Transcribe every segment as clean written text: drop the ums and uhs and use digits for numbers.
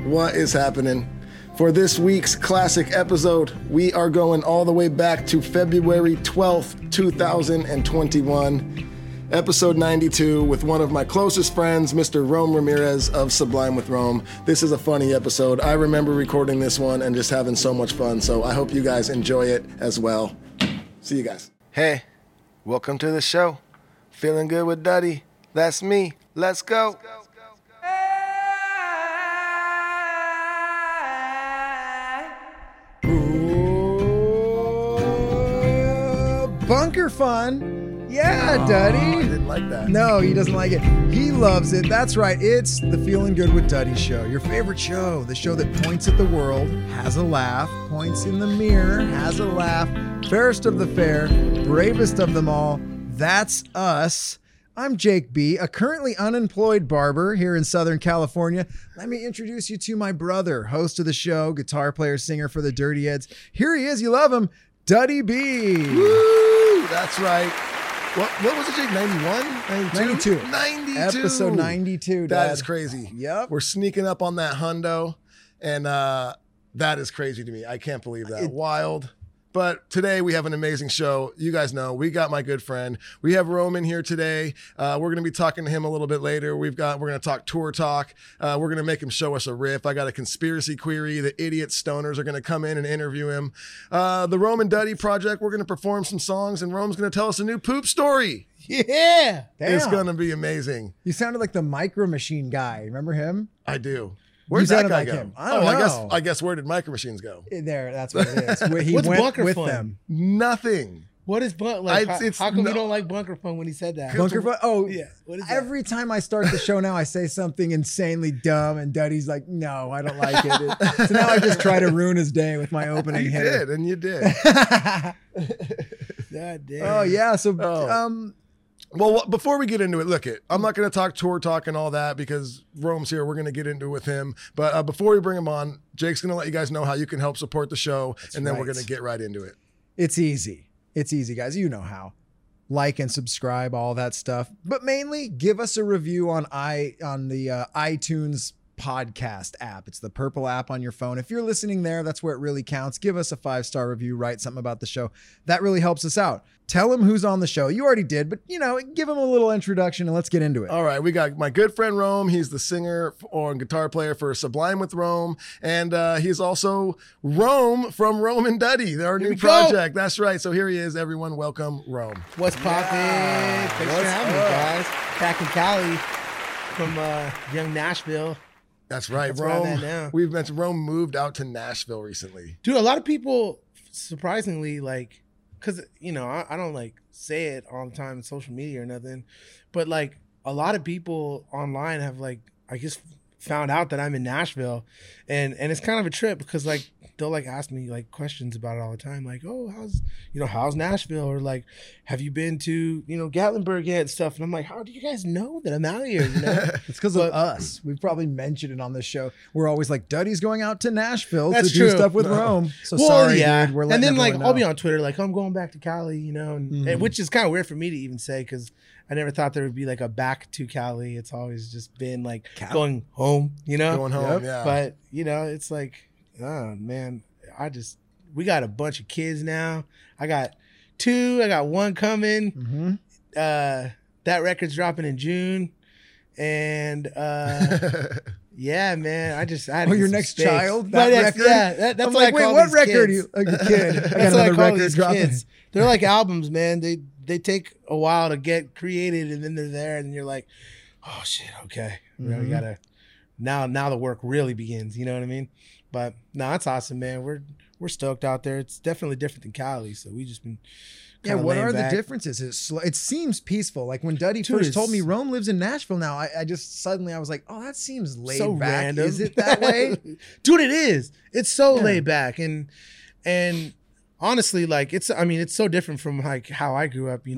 What is happening? For this week's classic episode, we are going all the way back to February 12th, 2021, episode 92, with one of my closest friends, Mr. Rome Ramirez of Sublime with Rome. This is a funny episode. I remember recording this one and just having so much fun, so I hope you guys enjoy it as well. See you guys. Hey, welcome to the show. Feeling good with Duddy. That's me. Let's go. Bunker fun. Yeah, Duddy. I didn't like that. No, he doesn't like it. He loves it. That's right. It's the Feeling Good with Duddy show. Your favorite show. The show that points at the world, has a laugh, points in the mirror, has a laugh. Fairest of the fair, bravest of them all. That's us. I'm Jake B., a currently unemployed barber here in Southern California. Let me introduce you to my brother, host of the show, guitar player, singer for the Dirty Eds. Here he is. You love him. Duddy B. Woo! That's right. What was it, Jake? 91? 92. 92. Episode 92, That Dad. is crazy. Yep. We're sneaking up on that hundo, and that is crazy to me. I can't believe that. Wild. But today we have an amazing show. You guys know we got my good friend. We have Roman here today. We're going to be talking to him a little bit later. We're going to talk tour talk. We're going to make him show us a riff. I got a conspiracy query. The idiot stoners are going to come in and interview him. The Roman Duddy Project. We're going to perform some songs, and Rome's going to tell us a new poop story. Yeah. It's Damn. going to be amazing. You sounded like the Micro Machine guy. Remember him? I do. Where'd You that sounded guy like go? him. I don't know. I guess where did Micro Machines go? There, that's what it is. He What's went Bunker with Fun? them. Nothing. What is like? It's How come no- you don't like Bunker Fun when he said that? Bunker Fun? Oh, Yeah. What is that? every time I start the show now, I say something insanely dumb, and Duddy's like, no, I don't like it. So now I just try to ruin his day with my opening You hitter. did, and you did. God damn. Oh, yeah. So, Oh. Well, before we get into it, I'm not going to talk tour talk and all that because Rome's here. We're going to get into it with him. But before we bring him on, Jake's going to let you guys know how you can help support the show. And then we're right. going to get right into it. It's easy. It's easy, guys. You know how. Like and subscribe, all that stuff. But mainly, give us a review on the iTunes podcast app. It's the purple app on your phone. If you're listening there, that's where it really counts. Give us a 5-star review. Write something about the show. That really helps us out. Tell them who's on the show. You already did, but give them a little introduction and let's get into it. All right. We got my good friend Rome. He's the singer or guitar player for Sublime with Rome. And he's also Rome from Rome and Duddy, our new we go. project. That's right. So here he is. Everyone, welcome Rome. What's poppin'? Thanks for having me, guys. Back in Cali from young Nashville. That's right. That's where I'm Rome. at now. We've mentioned Rome moved out to Nashville recently. Dude, a lot of people, surprisingly, because, I don't, say it all the time on social media or nothing, but, a lot of people online have, I guess, found out that I'm in Nashville, and it's kind of a trip because, they'll, ask me, questions about it all the time, oh, how's Nashville, or, have you been to, Gatlinburg yet and stuff, and I'm like, how do you guys know that I'm out here, It's because of us. We've probably mentioned it on this show. We're always like, Duddy's going out to Nashville to That's do true. stuff with Rome. So Well, sorry, yeah. dude. We're And letting then everyone I'll know. be on Twitter I'm going back to Cali, and which is kind of weird for me to even say because I never thought there would be a back to Cali. It's always just been going home, Going home, Yep. yeah. But it's oh man, we got a bunch of kids now. I got 2. I got 1 coming. Mhm. That record's dropping in June, and yeah, man. I had to your get some next space. child? My That next- record? Yeah, that's I'm what like, I wait, call what these record are kids. you? Like a kid. I got That's what I another call record these dropping. kids. They're like albums, man. They take a while to get created, and then they're there, and you're like, oh shit, okay, we gotta now the work really begins. You know what I mean? But no, that's awesome, man. We're stoked out there. It's definitely different than Cali, so we just been. Yeah, kinda what laying are back. the differences? It seems peaceful. Like when Duddy Dude, first told me it's- Rome lives in Nashville now, I just suddenly I was like, oh, that seems laid So back. random. Is it that way? Dude, it is. It's so Yeah. laid back and honestly, it's so different from how I grew up,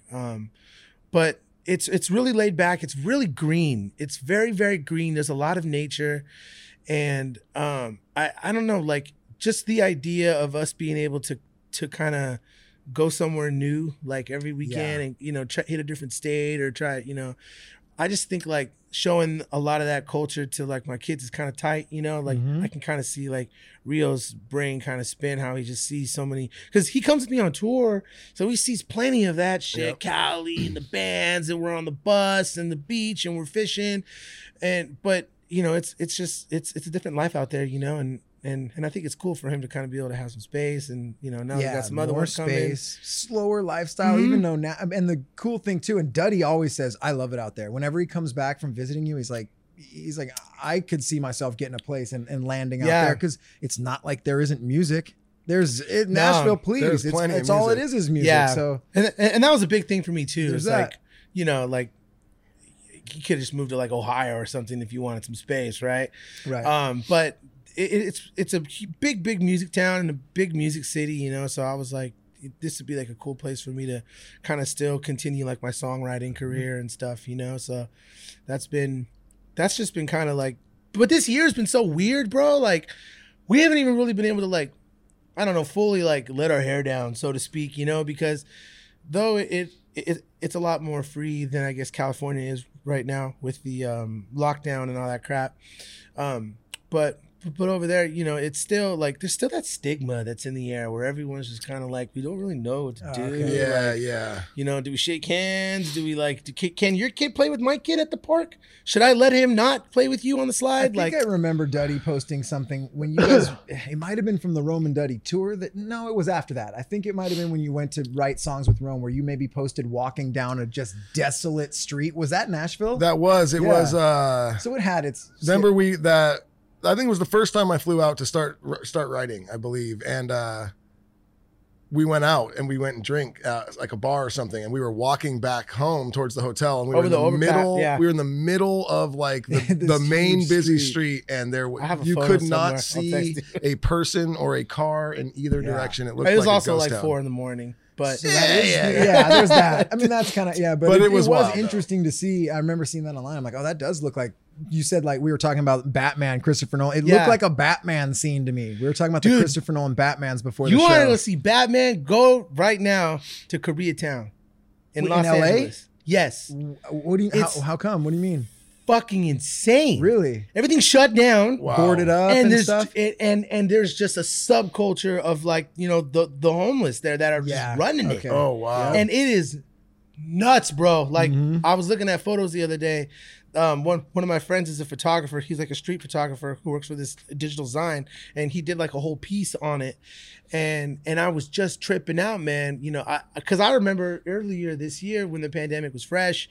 but it's really laid back. It's really green. It's very, very green. There's a lot of nature. And I don't know, just the idea of us being able to kind of go somewhere new every weekend and hit a different state or try I just think like showing a lot of that culture to like my kids is kind of tight, you know, like I can kind of see like Rio's brain kind of spin, how he just sees so many, because he comes with me on tour, so he sees plenty of that shit. Cali and the bands, and we're on the bus and the beach and we're fishing, but you know, it's just it's a different life out there, you know, and I think it's cool for him to kind of be able to have some space, and you know, now we got some other ones coming. Slower lifestyle, even though now, and the cool thing too, and Duddy always says, I love it out there. Whenever he comes back from visiting you, he's like, I could see myself getting a place and landing out there, because it's not like there isn't music. Nashville, please. It's all it is music. Yeah. So and that was a big thing for me too. It's that. like, you know, like you could have just moved to like Ohio or something if you wanted some space, right? Right. But it's a big music town and a big music city, you know. So I was like, this would be like a cool place for me to kind of still continue like my songwriting career and stuff, you know. So that's just been kind of like, but this year's been so weird, bro. Like we haven't even really been able to like, I don't know, fully like let our hair down, so to speak, you know, because though it's a lot more free than I guess California is right now with the lockdown and all that crap. But over there, you know, it's still like there's still that stigma that's in the air where everyone's just kind of like, we don't really know what to do. Okay. Yeah, like, yeah. You know, do we shake hands? Do we like? Can your kid play with my kid at the park? Should I let him not play with you on the slide? I remember Duddy posting something when you guys. It might have been from the Rome and Duddy tour. No, it was after that. I think it might have been when you went to write songs with Rome, where you maybe posted walking down a just desolate street. Was that Nashville? That was. It was. So it had its. Remember I think it was the first time I flew out to start writing, I believe. And we went out and we went and drink at like a bar or something. And we were walking back home towards the hotel. And we were in the middle. Yeah. We were in the middle of like the main busy street. And you could not see a person or a car in either direction. It looked like a ghost town. It was also like 4 a.m. But there's that. I mean, that's kind of, but it was wild, interesting to see. I remember seeing that online. I'm like, oh, that does look like, you said, like we were talking about Batman, Christopher Nolan. It looked like a Batman scene to me. We were talking about the Christopher Nolan Batmans before the show. You want to see Batman? Go right now to Koreatown in Los Angeles. Yes. What do you? How come? What do you mean? Fucking insane. Really? Everything's shut down. Wow. Boarded up and stuff. And there's just a subculture of like, you know, the homeless there that are just running it. Oh, wow. And it is nuts, bro. Like I was looking at photos the other day. One of my friends is a photographer. He's like a street photographer who works for this Digital Design, and he did like a whole piece on it. And I was just tripping out, man. You know, because I remember earlier this year when the pandemic was fresh.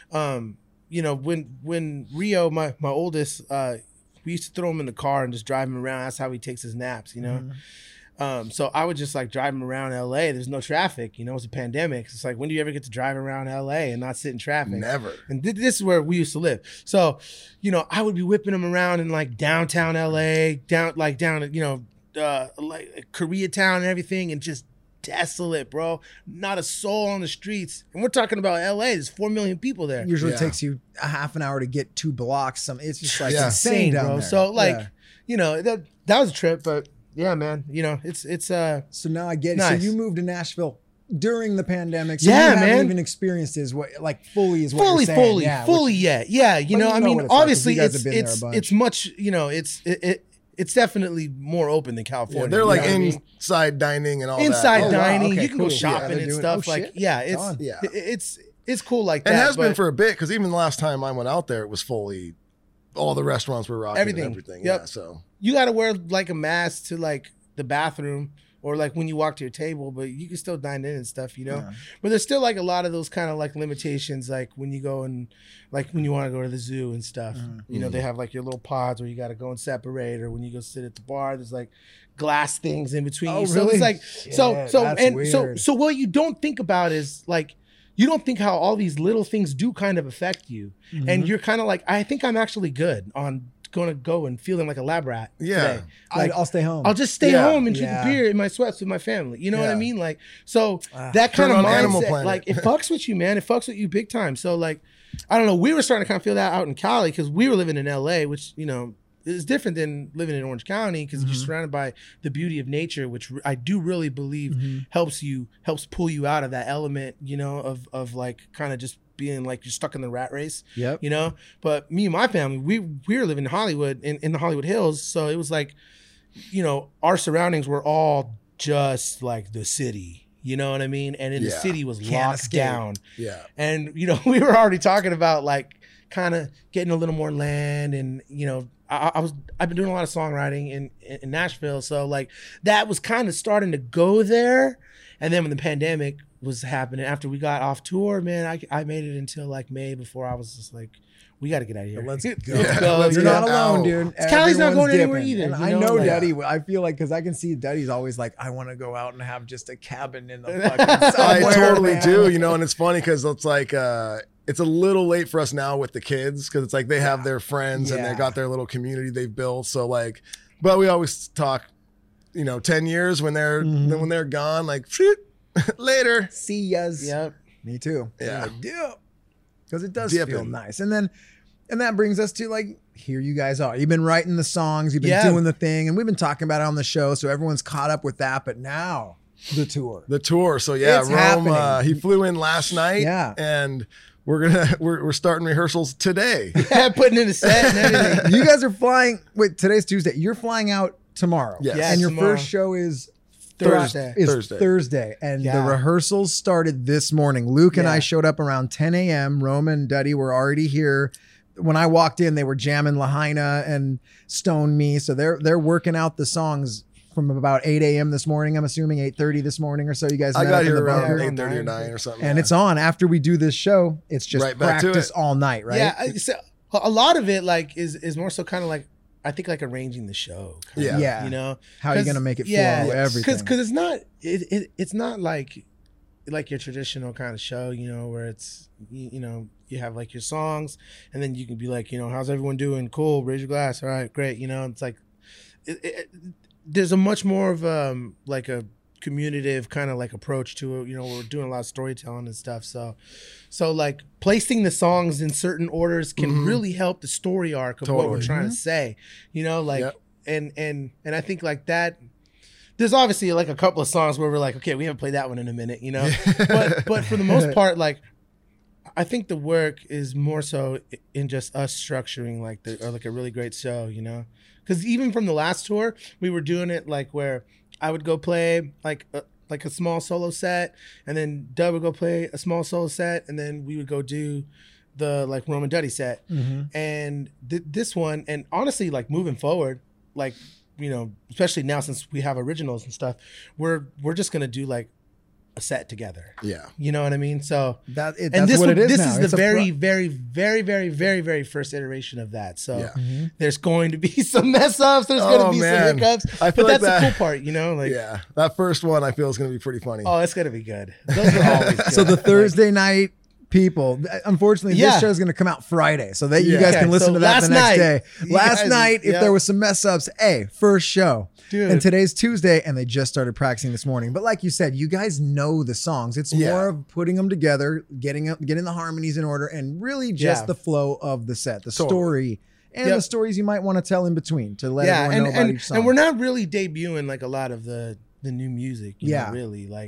You know, when Rio, my oldest, we used to throw him in the car and just drive him around. That's how he takes his naps, you know. So I would just like drive him around LA. There's no traffic, you know, it's a pandemic. It's like, when do you ever get to drive around LA and not sit in traffic? Never. And this is where we used to live. So, you know, I would be whipping him around in like downtown LA, down, you know, like Koreatown and everything, and just desolate, bro. Not a soul on the streets. And we're talking about LA. There's 4 million people there. Usually takes you a half an hour to get 2 blocks. It's just like insane down bro. there. So like, you know, that was a trip, but yeah, man, you know, it's so now I get it. Nice. So you moved to Nashville during the pandemic. So you haven't even experienced fully is what you're saying. Fully yet. Yeah. You know, I mean, obviously it's much, you know, it's definitely more open than California. Yeah, they're like inside dining and all inside that. dining. Okay, you can go shopping and stuff. It's cool like that. It has been for a bit, because even the last time I went out there, it was fully, all the restaurants were rocking everything. Yep. Yeah, so you got to wear like a mask to like the bathroom or like when you walk to your table, but you can still dine in and stuff, you know. Yeah. But there's still like a lot of those kind of like limitations, like when you go and like when you want to go to the zoo and stuff. You know, they have like your little pods where you got to go and separate, or when you go sit at the bar, there's like glass things in between you. So really? it's like Shit, so what you don't think about is like, you don't think how all these little things do kind of affect you. And you're kind of like, I think I'm actually good on going to go and feeling like a lab rat today. Like, I'll stay home. I'll just stay home and drink a beer in my sweats with my family. You know what I mean? Like, so that kind of mindset, like it fucks with you, man. It fucks with you big time. So like, I don't know. We were starting to kind of feel that out in Cali because we were living in LA, which, you know, is different than living in Orange County because you're surrounded by the beauty of nature, which I do really believe helps pull you out of that element, you know, of like kind of just being like you're stuck in the rat race. Yep. You know, but me and my family, we were living in Hollywood, in the Hollywood Hills, so it was like, you know, our surroundings were all just like the city. You know what I mean? And the city was locked down. Yeah. And, you know, we were already talking about like kind of getting a little more land. And, you know, I've been doing a lot of songwriting in Nashville. So like that was kind of starting to go there. And then when the pandemic was happening, after we got off tour, man, I made it until like May before I was just like, we got to get out of here. Let's go. Let's You're get not alone, out. dude. Callie's not going anywhere Everyone's either. dipping. you And I know like- Daddy. I feel like because I can see Daddy's always like, I want to go out and have just a cabin in the fucking I somewhere, totally man. do, you know, and it's funny because it's like it's a little late for us now with the kids because it's like they have their friends and they Yeah. got their little community they've built. So like, but we always talk, you know, 10 years when they're when they're gone, like shoot, later. See yas. Yep. Me too. Yeah. Like, dip. Because it does Dipping. feel nice. And that brings us to like, here you guys are. You've been writing the songs, you've been Yeah. doing the thing, and we've been talking about it on the show, so everyone's caught up with that. But now the tour. The tour. So yeah, It's Rome. happening. He flew in last night. Yeah. and we're starting rehearsals today. Putting in a set and everything. You guys are flying. Wait, today's Tuesday. You're flying out tomorrow. Yes. Yes, And your tomorrow. first show is Thursday. Thursday. And the Yeah. rehearsals started this morning. Luke and Yeah. I showed up around 10 a.m. Roma and Duddy were already here. When I walked in, they were jamming Lahaina and Stone Me. So they're working out the songs from about 8 a.m. this morning. I'm assuming 8:30 this morning or so. You guys I met got up in here the around bunker. 8:30 or 9 or something. And it's on after we do this show. It's just Right back to practice it. all night, right? Yeah, so a lot of it like is more so kind of like I think like arranging the show. kinda, Yeah. Yeah. you know How are you 'Cause- gonna make it flow? yeah, Everything. because it's not it's not like your traditional kind of show, you know, where it's you know you have like your songs and then you can be like, you know, how's everyone doing? Cool, raise your glass. All right, great. You know, it's like there's a much more of like a communicative kind of like approach to it. You know, we're doing a lot of storytelling and stuff. So like placing the songs in certain orders can really help the story arc of what we're Totally. trying to say. You know, like Yep. and I think like that. There's obviously like a couple of songs where we're like, okay, we haven't played that one in a minute, you know. but for the most part, like I think the work is more so in just us structuring like a really great show, you know. Because even from the last tour, we were doing it like where I would go play like a small solo set, and then Doug would go play a small solo set, and then we would go do the like Roman Duddy set. And this one, and honestly, like moving forward, like you know, especially now since we have originals and stuff, we're just gonna do like a set together. Yeah. You know what I mean? So That's this what it is this now. is It's the a very, very, very, very, very, very first iteration of that. So Yeah. there's going to be some mess ups. There's going to be man. some hiccups. I feel but like that's the that- cool part, you know? Like, Yeah. That first one I feel is going to be pretty funny. oh, it's going to be good. Those are always good. So the Like, Thursday night people, unfortunately, Yeah. this show is going to come out Friday, so that you Yeah. guys Okay, can listen so to that the last next night, day. you Last guys- night, if yeah. there was some mess ups, first show. Dude. And today's Tuesday, and they just started practicing this morning. But like you said, you guys know the songs. It's Yeah. more of putting them together, getting the harmonies in order, and really just Yeah. the flow of the set, the Totally. story, and Yep. the stories you might want to tell in between to let yeah, everyone know about and, each song. and we're not really debuting like a lot of the new music. You Yeah. know, really. Like,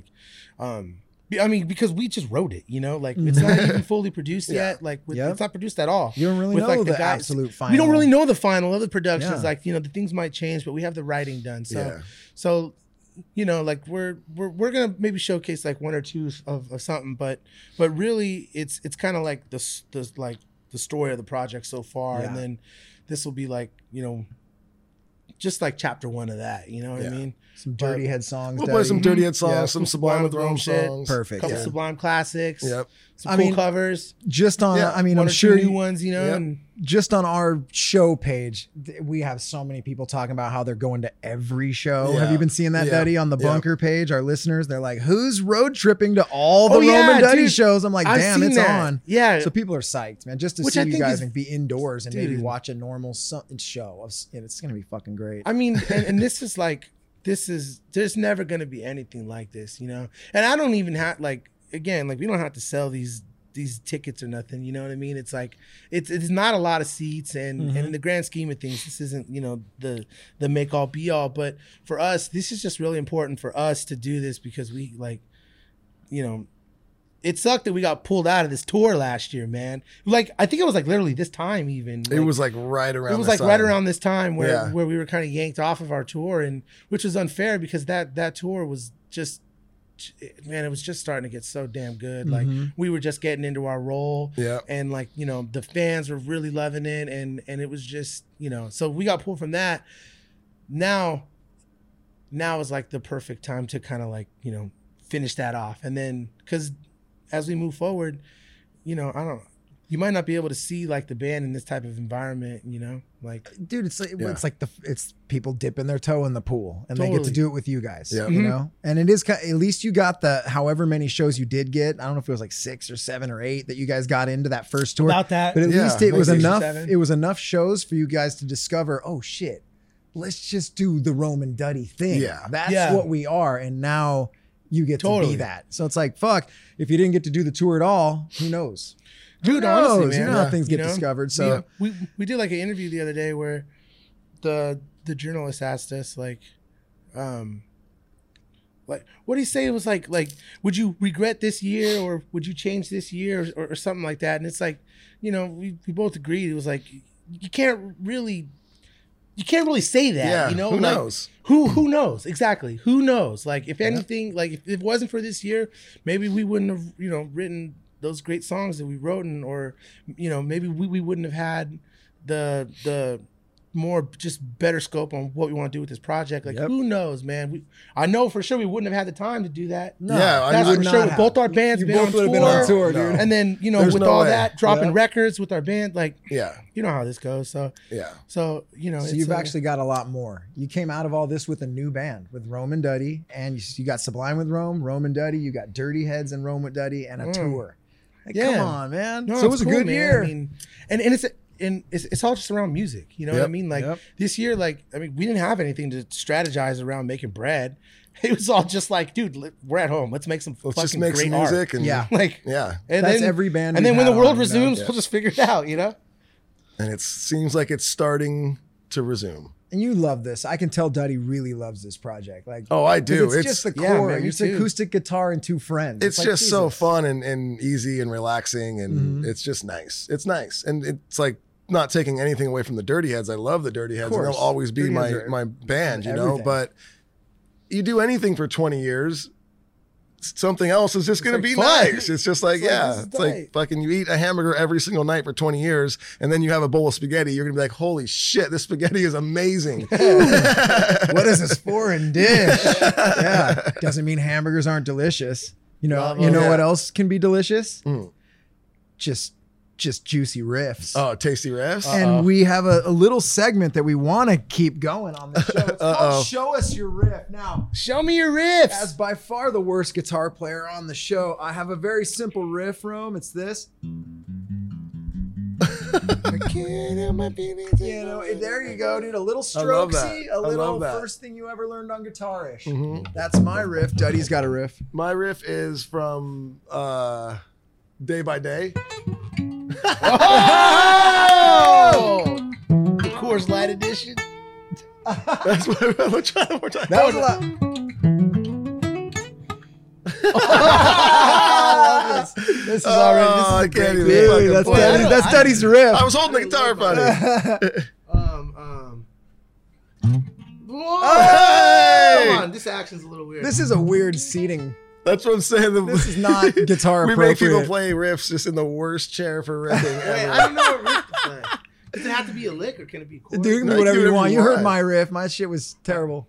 I mean, because we just wrote it, you know, like it's not even fully produced Yeah. yet. Like, Yep. it's not produced at all. You don't really with, know like, the guys. absolute final. We don't really know the final of the productions. Yeah. Like, you know, the things might change, but we have the writing done. So, Yeah. so, you know, like we're gonna maybe showcase like one or two of something, but really it's kind of like the story of the project so far, Yeah. and then this will be like, you know, just like chapter one of that. You know what I Yeah. mean? Some Dirty Head songs. We'll play some Daddy. Dirty Head songs, Yeah, some Sublime with Rome shit. songs. Perfect. Couple Yeah. Sublime classics. Yep. Some I cool mean, covers. Just on, Yeah, I mean, one I'm or sure two new ones, you know. Yep. And just on our show page, we have so many people talking about how they're going to every show. Yeah. Have you been seeing that, Yeah. Daddy, on the Yeah. Bunker page? Our listeners, they're like, who's road tripping to all the Oh, yeah, Roman Duddy dude. shows? I'm like, I've damn, seen it's that. on. Yeah. So people are psyched, man, just to Which see I you think guys is- and be indoors and maybe Dude. watch a normal show. It's going to be fucking great. I mean, and this is like, there's never going to be anything like this, you know? And I don't even have, like, again, like, we don't have to sell these tickets or nothing, you know what I mean? It's like, it's not a lot of seats, and in the grand scheme of things, this isn't, you know, the make all be all, but for us, this is just really important for us to do this because we, like, you know, it sucked that we got pulled out of this tour last year, man. Like, I think it was like literally this time even. It was like right around. It was this like right time. around this time where we were kind of yanked off of our tour, and which was unfair because that tour was just, man, it was just starting to get so damn good. Like we were just getting into our role, and like, you know, the fans were really loving it, and it was just, you know, so we got pulled from that. Now is like the perfect time to kind of like, you know, finish that off, and then because as we move forward, you know, you might not be able to see like the band in this type of environment, you know, like, dude, it's like it's people dipping their toe in the pool and they get to Totally. do it with you guys, Yeah. you know, and it is at least you got the however many shows you did get. I don't know if it was like 6 or 7 or 8 that you guys got into that first tour, about that. but at least it maybe was 6 or enough. 7. It was enough shows for you guys to discover, oh shit, let's just do the Roman Duddy thing. Yeah. That's what we are, and now you get to Totally. be that. So it's like, fuck, if you didn't get to do the tour at all, who knows? Dude, Who honestly, knows? man, You know how things you get know? discovered. So we did like an interview the other day where the journalist asked us like what did he say? It was like would you regret this year, or would you change this year, or something like that? And it's like, you know, we both agreed. It was like you can't really say that. Yeah, you know, who like, knows? Who knows? Exactly. Who knows? Like, if anything, like if it wasn't for this year, maybe we wouldn't have, you know, written those great songs that we wrote, or, you know, maybe we wouldn't have had the more just better scope on what we want to do with this project. Like, who knows, man? I know for sure we wouldn't have had the time to do that. No, Yeah, That's would for not sure. have. Both our bands You been both on would have tour, been on tour, dude. and then, you know, There's with no all way. that dropping Yeah. records with our band, like, Yeah. you know how this goes. So Yeah. you know, So it's you've actually got a lot more. You came out of all this with a new band with Rome and Duddy, and you got Sublime with Rome and Duddy. You got Dirty Heads and Rome with Duddy, and a tour. Like, Yeah. come on, man. No, So it was it's a cool, good man. year. I mean, and it's all just around music. You know what I Yep. mean? Like Yep. this year, like, I mean, we didn't have anything to strategize around making bread. It was all just like, dude, we're at home. Let's make some Let's fucking just make great some music art. and Yeah. Like, yeah. and That's then, every band And we've then when the had world on, you know? resumes, Yeah. we'll just figure it out. You know? And it seems like it's starting to resume. And you love this. I can tell Duddy really loves this project. Like, Oh, I 'cause do. It's just the yeah, core. man, me It's too. acoustic guitar and 2 friends. It's like, just so Jesus. fun and easy and relaxing, and it's just nice. It's nice, and it's like not taking anything away from the Dirty Heads. I love the Dirty Heads, and they'll course. always be Dirty Heads are my band, you know. everything. But you do anything for 20 years, something else is just going like to be fun. nice. It's just like, It's like, yeah, this is it's like tight. fucking you eat a hamburger every single night for 20 years, and then you have a bowl of spaghetti. You're going to be like, holy shit, this spaghetti is amazing. What is this foreign dish? Yeah. Doesn't mean hamburgers aren't delicious. You know, Love you know them. what else can be delicious? Mm. Just juicy riffs. Oh, tasty refs. And we have a little segment that we want to keep going on the show. It's Uh-oh. called Show Us Your Riff. Now, Show me your riffs. as by far the worst guitar player on the show, I have a very simple riff, Rome. It's this. You know, there you go, dude. A little I love that. strokesy, I a little love that. first thing you ever learned on guitar-ish. Mhm. That's my riff. Duddy's got a riff. My riff is from Day by Day. Oh! The Coors Light edition. That's what we'll try one more time. That was a lot. This is already. This is I a can't great even riff. fucking Dude, that's play. Duddy's, that's Duddy's riff. I was holding the guitar, buddy. Whoa. Hey! Come on, this action's a little weird. This is a weird seating. That's what I'm saying. This is not guitar We appropriate. make people play riffs just in the worst chair for riffing Wait, ever. I don't know what riff to play. Does it have to be a lick or can it be a chord? Dude, you can No, do whatever you want. You heard want. my riff. My shit was terrible.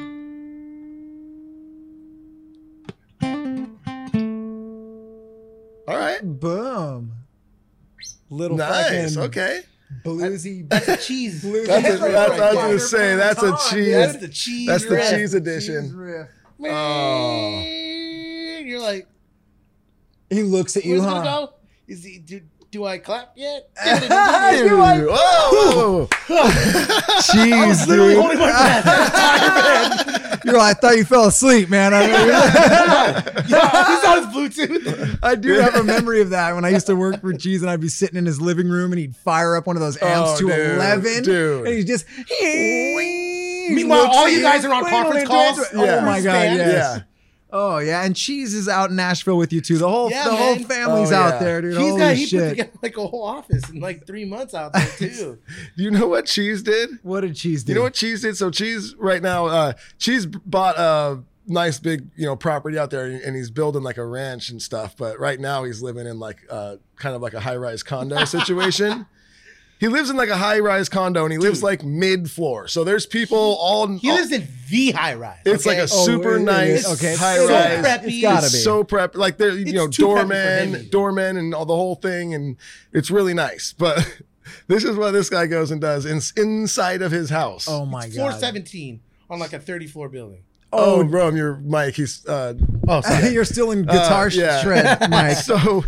All right. Boom. Little Nice. fucking Okay. bluesy. That's a cheese. Bluesy That's riff I was right going there. to say, that's a cheese. That's the cheese. That's the riff. cheese Cheese edition. riff. Oh. You're like, He looks at you, where's it gonna huh? go? Is he? Do I clap yet? Dude. Whoa, whoa. Jeez, Literally dude. holding my breath. You're like, I thought you fell asleep, man. He's on his Bluetooth. I do have a memory of that when I used to work for Cheese, and I'd be sitting in his living room, and he'd fire up one of those amps Oh, to dude, 11, dude. and he's just. Meanwhile, looks all at you guys are on conference calls. Oh Yeah. my god, Band. yes. Yeah. Oh yeah, and Cheese is out in Nashville with you too. The whole man. family's Oh, out yeah. there, dude. He Holy put shit! together like a whole office in like 3 months out there too. Do you know what Cheese did? What did Cheese do? You know what Cheese did? So Cheese right now, Cheese bought a nice big, property out there, and he's building like a ranch and stuff. But right now he's living in like kind of like a high-rise condo situation. He lives in like a high-rise condo, and he lives like mid-floor. So there's people all. He lives in the high rise. It's like a super nice high-rise. preppy. It's gotta It's be. so prep, like there, It's too preppy for him. doormen, and all the whole thing, and it's really nice. But this is what this guy goes and does inside of his house. Oh my Floor god! 17 on like a 30-floor building. Oh, bro, your mic. He's Oh, sorry. You're still in guitar yeah. shred, Mike. So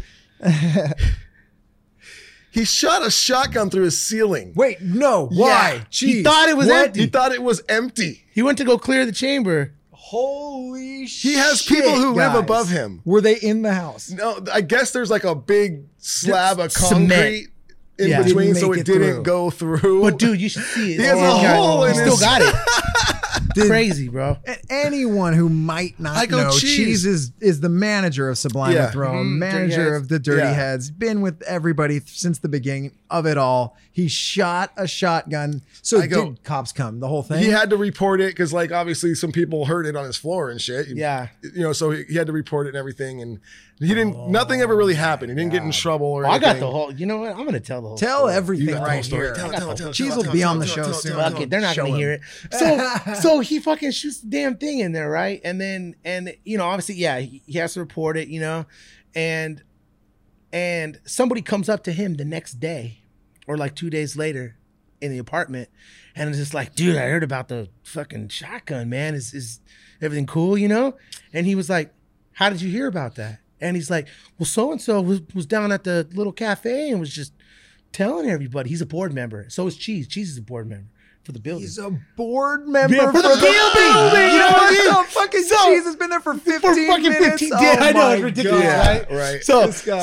he shot a shotgun through his ceiling. Wait, no. Why? Yeah. He thought it was empty. He thought it was empty. He went to go clear the chamber. Holy shit! He has people who live guys. above him. Were they in the house? No, I guess there's like a big slab of Cement. concrete in Yeah. between, Didn't so make it it didn't through. go through. But dude, you should see it. He has a God. hole in He still his- got it. Crazy, bro. And anyone who might not I go, know, Cheese. Cheese is the manager of Sublime Yeah. Throne, Dirty manager Heads. of the Dirty Yeah. Heads, been with everybody since the beginning of it all. He shot a shotgun. So I go- did cops come? The whole thing? He had to report it because, like, obviously some people heard it on his floor and shit. Yeah. So he had to report it and everything, and he didn't. Nothing ever really happened. He didn't get in trouble or I anything. got the whole. You know what? I'm gonna tell the whole. Tell story. everything You got the right whole story. here. Tell, Cheese tell, will be tell, on the tell, show tell, soon. tell, Fuck it, they're not Show gonna hear him. it. So he fucking shoots the damn thing in there, right? And then obviously, yeah, he has to report it, and somebody comes up to him the next day, or like 2 days later, in the apartment, and it's just like, dude, I heard about the fucking shotgun, man. Is everything cool, And he was like, how did you hear about that? And he's like, well, so and so was down at the little cafe and was just telling everybody. He's a board member. So is Cheese. Cheese is a board member for the building. He's a board member Yeah, for the building. You know what I mean? So Fucking so- Cheese has been there for 15 for fucking minutes. 15 Oh days. I know, my it's ridiculous, God. right? Right. This guy.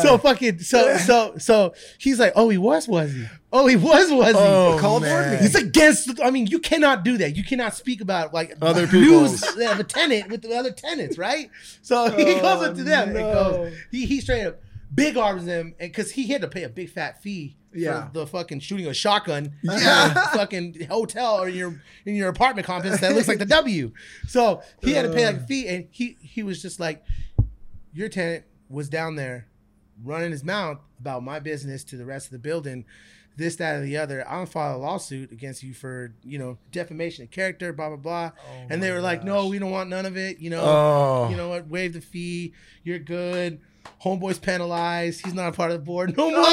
So he's like, oh, he was he? Oh, he was he? Oh, Call man. board He's against. I mean, you cannot do that. You cannot speak about like Other news people's. of a tenant with the other tenants, right? So he goes up to them and goes, he straight up big arms them, and because he had to pay a big fat fee Yeah. for the fucking shooting a shotgun in a fucking hotel or in your apartment complex that looks like the W. So he had to pay like a fee, and he was just like, your tenant was down there running his mouth about my business to the rest of the building, this, that, or the other. I'm gonna file a lawsuit against you for, defamation of character, blah, blah, blah. And they were like, no, we don't want none of it. Oh. You know what? Waive the fee. You're good. Homeboy's penalized. He's not a part of the board no more.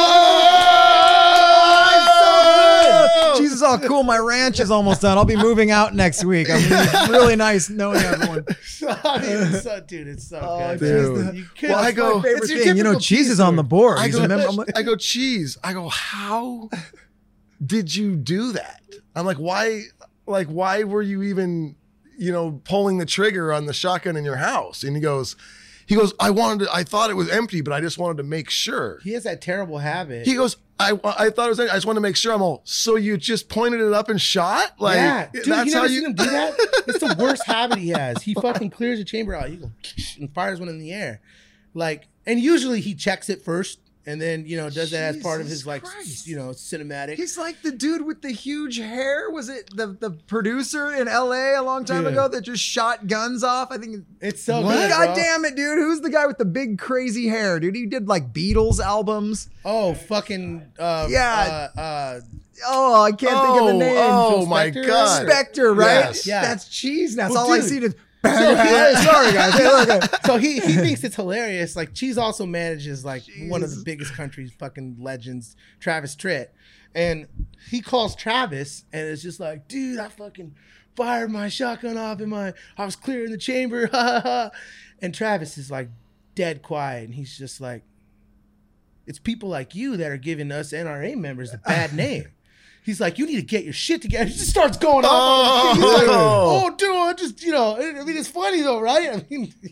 Oh! Cheese is all cool. My ranch is almost done. I'll be moving out next week. It's really nice knowing everyone. I mean, it's so good. dude. You couldn't- Well, I go- Favorite It's your thing. typical Cheese is on the board. I He's go, a member. I'm like, I go, Cheese. I go, how did you do that? I'm like, why were you even, pulling the trigger on the shotgun in your house? And he goes, I thought it was empty, but I just wanted to make sure. He has that terrible habit. He goes, I thought it was empty. I just wanted to make sure. I'm all, so you just pointed it up and shot? Like, yeah, dude, that's you how never seen him do that? It's the worst habit he has. He fucking clears the chamber out. He goes and fires one in the air, and usually he checks it first, and then does that as part of his Jesus Christ. cinematic. he's like the dude with the huge hair. Was it the producer in LA a long time Yeah. ago that just shot guns off? I think. It's so What? good, God bro. damn it, dude. Who's the guy with the big crazy hair, dude? He did like Beatles albums. Oh, fucking Yeah. Oh, I can't think of the name. Oh Phil my Spector? God. Spectre, right? Yes. Yeah. That's Cheese. That's Well, all I dude. see. Is So sorry, guys. Hey, look, So he thinks it's hilarious. Like Cheese also manages like one of the biggest country's fucking legends, Travis Tritt, and he calls Travis and it's just like, dude, I fucking fired my shotgun off I was clearing the chamber, and Travis is like dead quiet, and he's just like, it's people like you that are giving us NRA members a bad name. He's like, you need to get your shit together. He just starts going off. He's like, oh, dude, I just, I mean, it's funny though, right? I mean,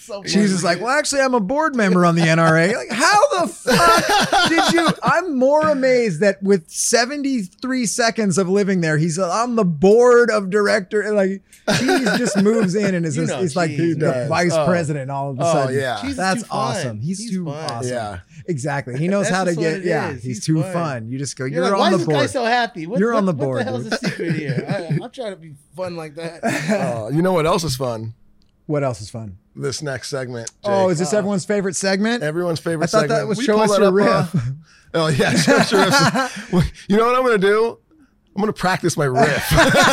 So She's just like, well, actually, I'm a board member on the NRA. Like, how the fuck did you? I'm more amazed that with 73 seconds of living there, he's on the board of director. Like, cheese just moves in and is he's like the vice president all of a sudden. Yeah. Cheese that's awesome. He's too fun. awesome. Yeah. Exactly. He knows how to get. Yeah, he's too fun. You just go. You're like, on why the is board. this guy so happy? You're on the board. What the hell's the secret here? I'm trying to be fun like that. You know what else is fun? What else is fun? This next segment. Jake. Oh, is this everyone's favorite segment? Everyone's favorite I thought segment. that was We show pull us that your up, riff. Oh yeah, show us your riff. You know what I'm gonna do? I'm gonna practice my riff.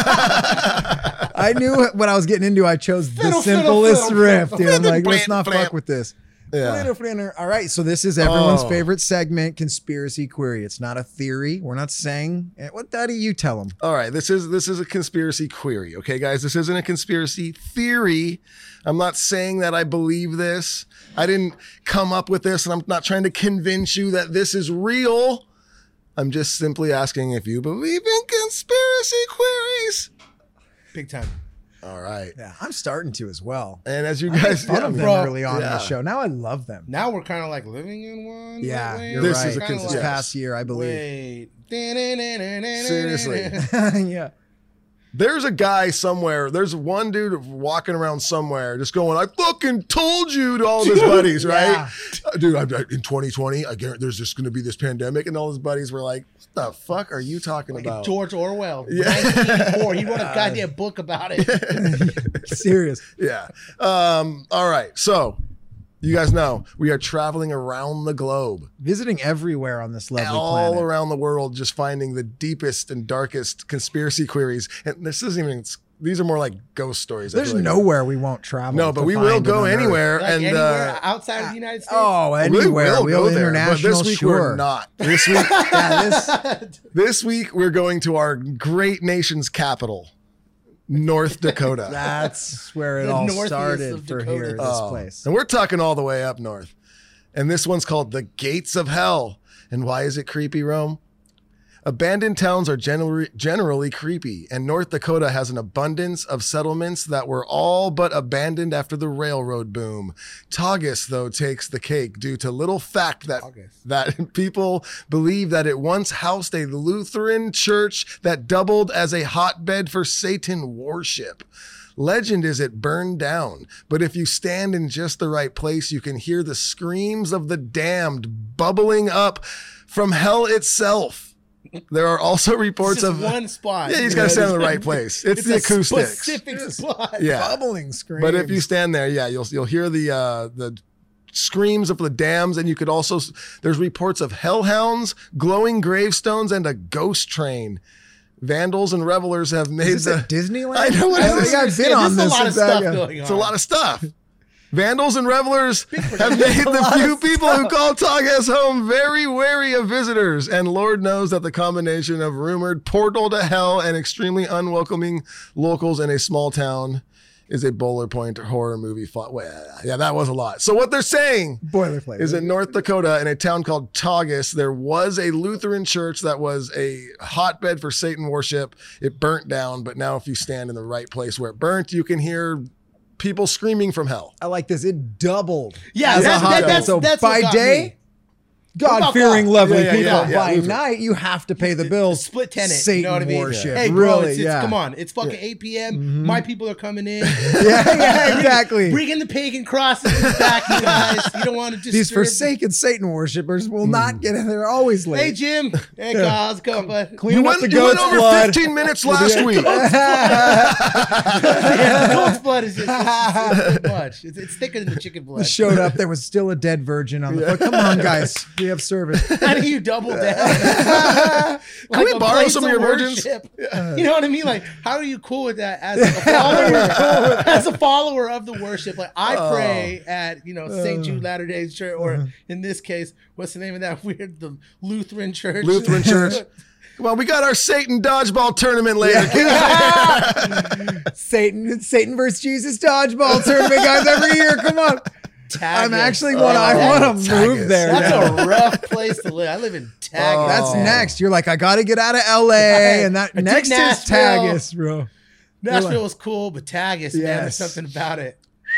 I knew what I was getting into. I chose the simplest riff, dude. I'm like, let's not fuck with this. Yeah. All right, so this is everyone's favorite segment, Conspiracy Query. It's not a theory. We're not saying what, Daddy. You tell them. All right, this is a conspiracy query. Okay, guys, this isn't a conspiracy theory. I'm not saying that I believe this. I didn't come up with this, and I'm not trying to convince you that this is real. I'm just simply asking if you believe in conspiracy queries. Big time. All right. Yeah, I'm starting to as well. And as you guys, Fun of them bro. early on in the show. Now I love them. Now we're kind of like living in one. Yeah, way. you're This right. is a This conspiracy. past year, I believe. Wait. Seriously. Yeah. There's a guy somewhere. There's one dude walking around somewhere just going, I fucking told you to all of his buddies, right? Yeah. Dude, in 2020, I guarantee there's just going to be this pandemic. And all his buddies were like, what the fuck are you talking about? George Orwell. Yeah. 1984. He wrote a goddamn book about it. Serious. Yeah. All right. So you guys know we are traveling around the globe, Visiting everywhere on this lovely all planet. around the world, just finding the deepest and darkest conspiracy queries. And this isn't even, these are more like ghost stories. I There's feel like. nowhere we won't travel. No, but to we will find go and unearth. anywhere. Like and anywhere outside of the United States. Oh, we anywhere. will We'll go there. international. But this week sure. we're not. This week, Yeah, this week we're going to our great nation's capital, North Dakota. that's where it The all northeast started of for Dakota. here, this place. And we're talking all the way up north. And this one's called The Gates of Hell. And why is it creepy, Rome? Abandoned towns are generally creepy, and North Dakota has an abundance of settlements that were all but abandoned after the railroad boom. Tagus, though, takes the cake due to little fact that people believe that it once housed a Lutheran church that doubled as a hotbed for Satan worship. Legend is it burned down, but if you stand in just the right place, you can hear the screams of the damned bubbling up from hell itself. There are also reports It's of just one spot. Yeah, you just gotta stand in the right place. It's the a acoustics. specific spot. Yeah, Bubbling screams. but if you stand there, yeah, you'll hear the screams of the dams, and you could also there's reports of hellhounds, glowing gravestones, and a ghost train. Vandals and revelers have made is this at Disneyland? I know what I it don't is. think I've been Yeah, on there's this. a lot of since I stuff got- going on. It's a lot of stuff. Vandals and revelers have made the few people who call Tagas home very wary of visitors. And Lord knows that the combination of rumored portal to hell and extremely unwelcoming locals in a small town is a bowler point horror movie. Well, yeah, that was a lot. So what they're saying Boilerplate. is in North Dakota, in a town called Tagus, there was a Lutheran church that was a hotbed for Satan worship. It burnt down, but now if you stand in the right place where it burnt, you can hear people screaming from hell. I like this. It doubled. Yeah, as a that's- hotbed. that's- so that's what by got day, me. God-fearing, lovely Yeah, people. yeah, By Lutheran. night, you have to pay the bills. Split tenant. Satan You know what I mean? worship. Hey, bro, really? it's, yeah. come on. It's fucking 8 p.m. My people are coming in. yeah, exactly. Bring in the pagan crosses in the back, you guys. You don't want to disturb. These forsaken Satan worshippers will not get in. They're always late. Hey, Jim. Hey, Kyle. How's it going, bud? Clean up the You went goat's over blood. 15 minutes last week. Goat's blood is it's too much. It's thicker than the chicken blood. Showed up. There was still a dead virgin on the floor. Come on, guys. We have service. How do you double down? Can we a borrow place some of your virgins? worship. You know what I mean? Like, how are you cool with that as a follower? As a follower of the worship, like I pray at St. Jude Latter Day Church, or in this case, what's the name of that weird the Lutheran Church? Lutheran Church. Come on, we got our Satan dodgeball tournament later. Satan versus Jesus dodgeball tournament, guys, every year. Come on. I'm Tagus. actually I want to move Tagus. there. That's Yeah. a rough place to live. I live in Tagus. That's next. You're like, I got to get out of LA, and that I did next is Nashville. Tagus, bro. Nashville was cool, but Tagus, man, there's Yes. something about it.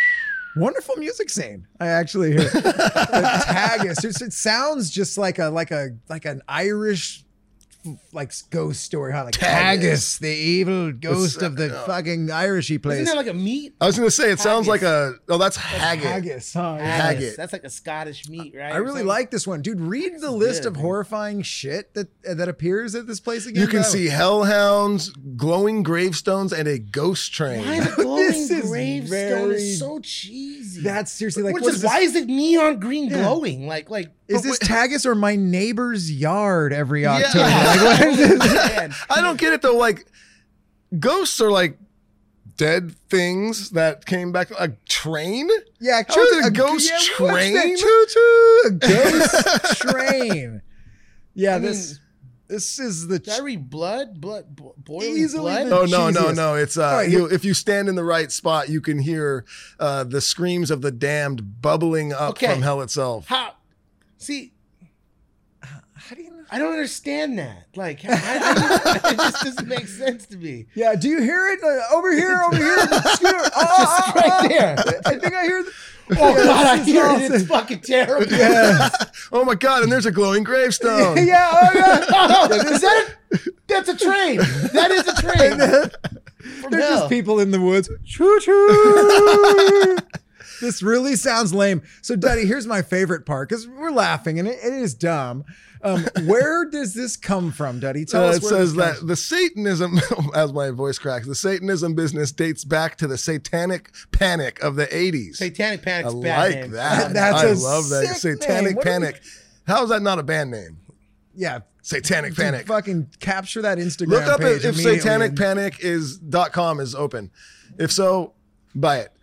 Wonderful music scene. I actually hear Tagus. It sounds just like an Irish like ghost story, huh? Like Tagus, the evil ghost of the fucking Irish he plays. Isn't that like a meat? I was going to say, it sounds like that's haggis. Haggis, huh? Haggis. That's like a Scottish meat, right? I really like this one, dude. Read the list of horrifying shit that appears at this place again. You can see hellhounds, glowing gravestones, and a ghost train. Why the glowing This is gravestone is so cheesy. That's seriously like, why is it neon green glowing? Like is this Tagus or my neighbor's yard every October? Yeah. Like, what is this? I don't get it though. Like, ghosts are like dead things that came back. A train? Yeah, How is it a ghost train? A ghost train. Yeah, this is the. Did I read blood boiling Easily blood? the- Oh no, Jesus. no! It's right, if you stand in the right spot, you can hear the screams of the damned bubbling up Okay. from hell itself. How? See, How do you know? I don't understand that. Like, it just doesn't make sense to me. Yeah, do you hear it over here? Just right there. I think I hear. Oh Yeah, God, I this is hear it. awesome. It's fucking terrible. Yeah, Oh my God! And there's a glowing gravestone. yeah. Oh yeah. Oh, is that? That's a train. That is a train. From There's hell. just people in the woods. Choo choo. This really sounds lame. So, Duddy, here's my favorite part because we're laughing and it is dumb. Where does this come from, Duddy? Tell us It where says this comes that the Satanism, as my voice cracks, the Satanism business dates back to the Satanic Panic of the 80s. Satanic Panic's I bad like name. that. That's I a love that. sick Satanic name. What do we- Panic. How is that not a band name? Yeah. Satanic Dude, Panic. fucking capture that Instagram Look up page if immediately. Satanic Panic is .com is open. If so, buy it.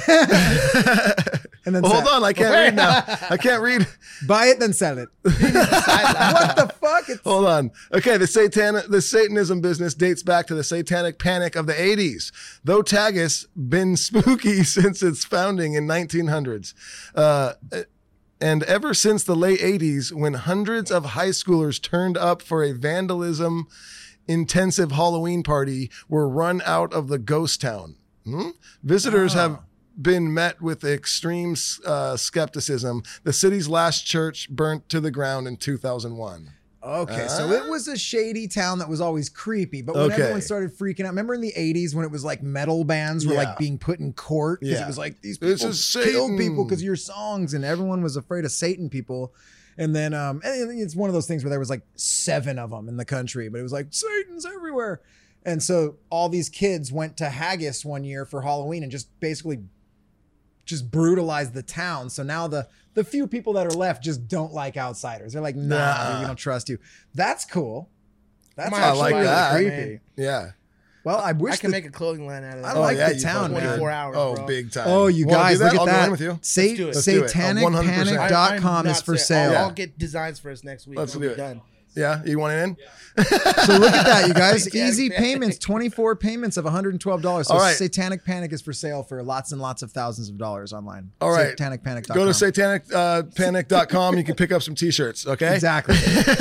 And then Well, hold sell on, I can't read now. I can't read. it. Buy it, then sell it. What the fuck? It's, Hold on. Okay, the Satanism business dates back to the Satanic Panic of the 80s. Though Tagus been spooky since its founding in 1900s. And ever since the late 80s, when hundreds of high schoolers turned up for a vandalism intensive Halloween party were run out of the ghost town. Visitors have been met with extreme skepticism. The city's last church burnt to the ground in 2001. Okay, so it was a shady town that was always creepy, but when Okay. everyone started freaking out, remember in the 80s when it was like metal bands were Yeah. like being put in court because Yeah. it was like these This people is killed Satan. people because of your songs, and everyone was afraid of Satan people. And then and it's one of those things where there was like 7 of them in the country, but it was like Satan's everywhere. And so all these kids went to Haggis one year for Halloween and just basically just brutalized the town. So now the few people that are left just don't like outsiders. They're like, nah, we don't trust you. That's cool. That's I actually like really that. creepy. Yeah. Well, I wish I can that- make a clothing line out of that. I like the you town, fucking man. 24 would. hours, Oh, bro. big time. Oh, you Wanna guys, do look that? at I'll go that. in with you. Let's do it. Let's do it. 100%. SatanicPanic.com is for sale. I'll get designs for us next week. Let's It'll do be it. Done. Yeah, you want it in? So look at that, you guys. Satanic Easy Panic. payments, 24 payments of $112. So All right. Satanic Panic is for sale for lots and lots of thousands of dollars online. All right. SatanicPanic.com. Go to satanicpanic.com. You can pick up some t-shirts, okay? Exactly.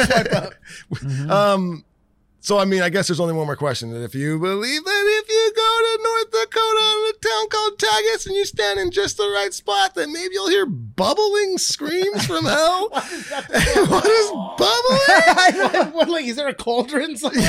So, I mean, I guess there's only one more question. That if you believe that if you go to North Dakota in a town called Tagus and you stand in just the right spot, then maybe you'll hear bubbling screams from hell. What is bubbling? What, like, is there a cauldron somewhere?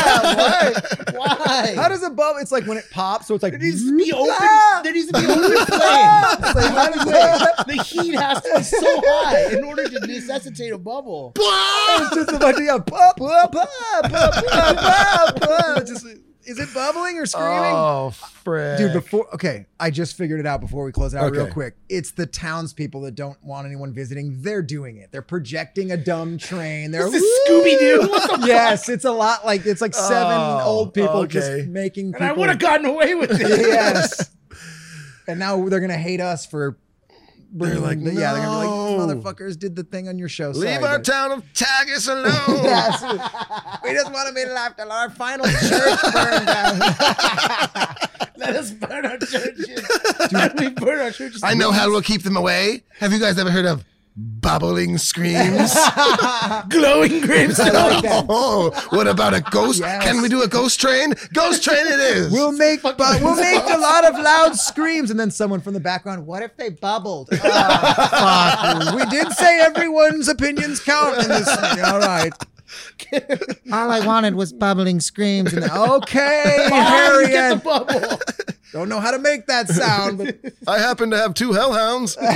Why? How does it bubble? It's like when it pops, so it's like There needs to be open. Ah! There needs to be open flame. The heat has to be so high in order to necessitate a bubble. It's just a bunch of pop, pop, pop, pop, pop, pop. Just, is it bubbling or screaming? Oh, frick. Dude, I just figured it out before we close it out real Okay. quick. It's the townspeople that don't want anyone visiting. They're doing it. They're projecting a dumb train. They're This is Scooby-Doo. What the Yes, it's a lot like it's like 7 Oh, old people okay. just making And people. I would have gotten away with it. Yes. And now they're gonna hate us for. They're like, they're gonna be like, "No. these motherfuckers did the thing on your show. Leave Sorry, our but- town of Tagus alone. Yes. We just want to be left alone. Our final church burned down. Let us burn our churches. We burn our churches. I know how we'll keep them away. Have you guys ever heard of bubbling screams? Glowing gravestone. I like that. Oh, what about a ghost? Yes. Can we do a ghost train? Ghost train it is. We'll make a lot of loud screams, and then someone from the background. What if they bubbled? Oh, fuck. We did say everyone's opinions count in this. All right. All I wanted was bubbling screams. And okay, Harriet. Get the bubble. Don't know how to make that sound, but I happen to have 2 hellhounds. I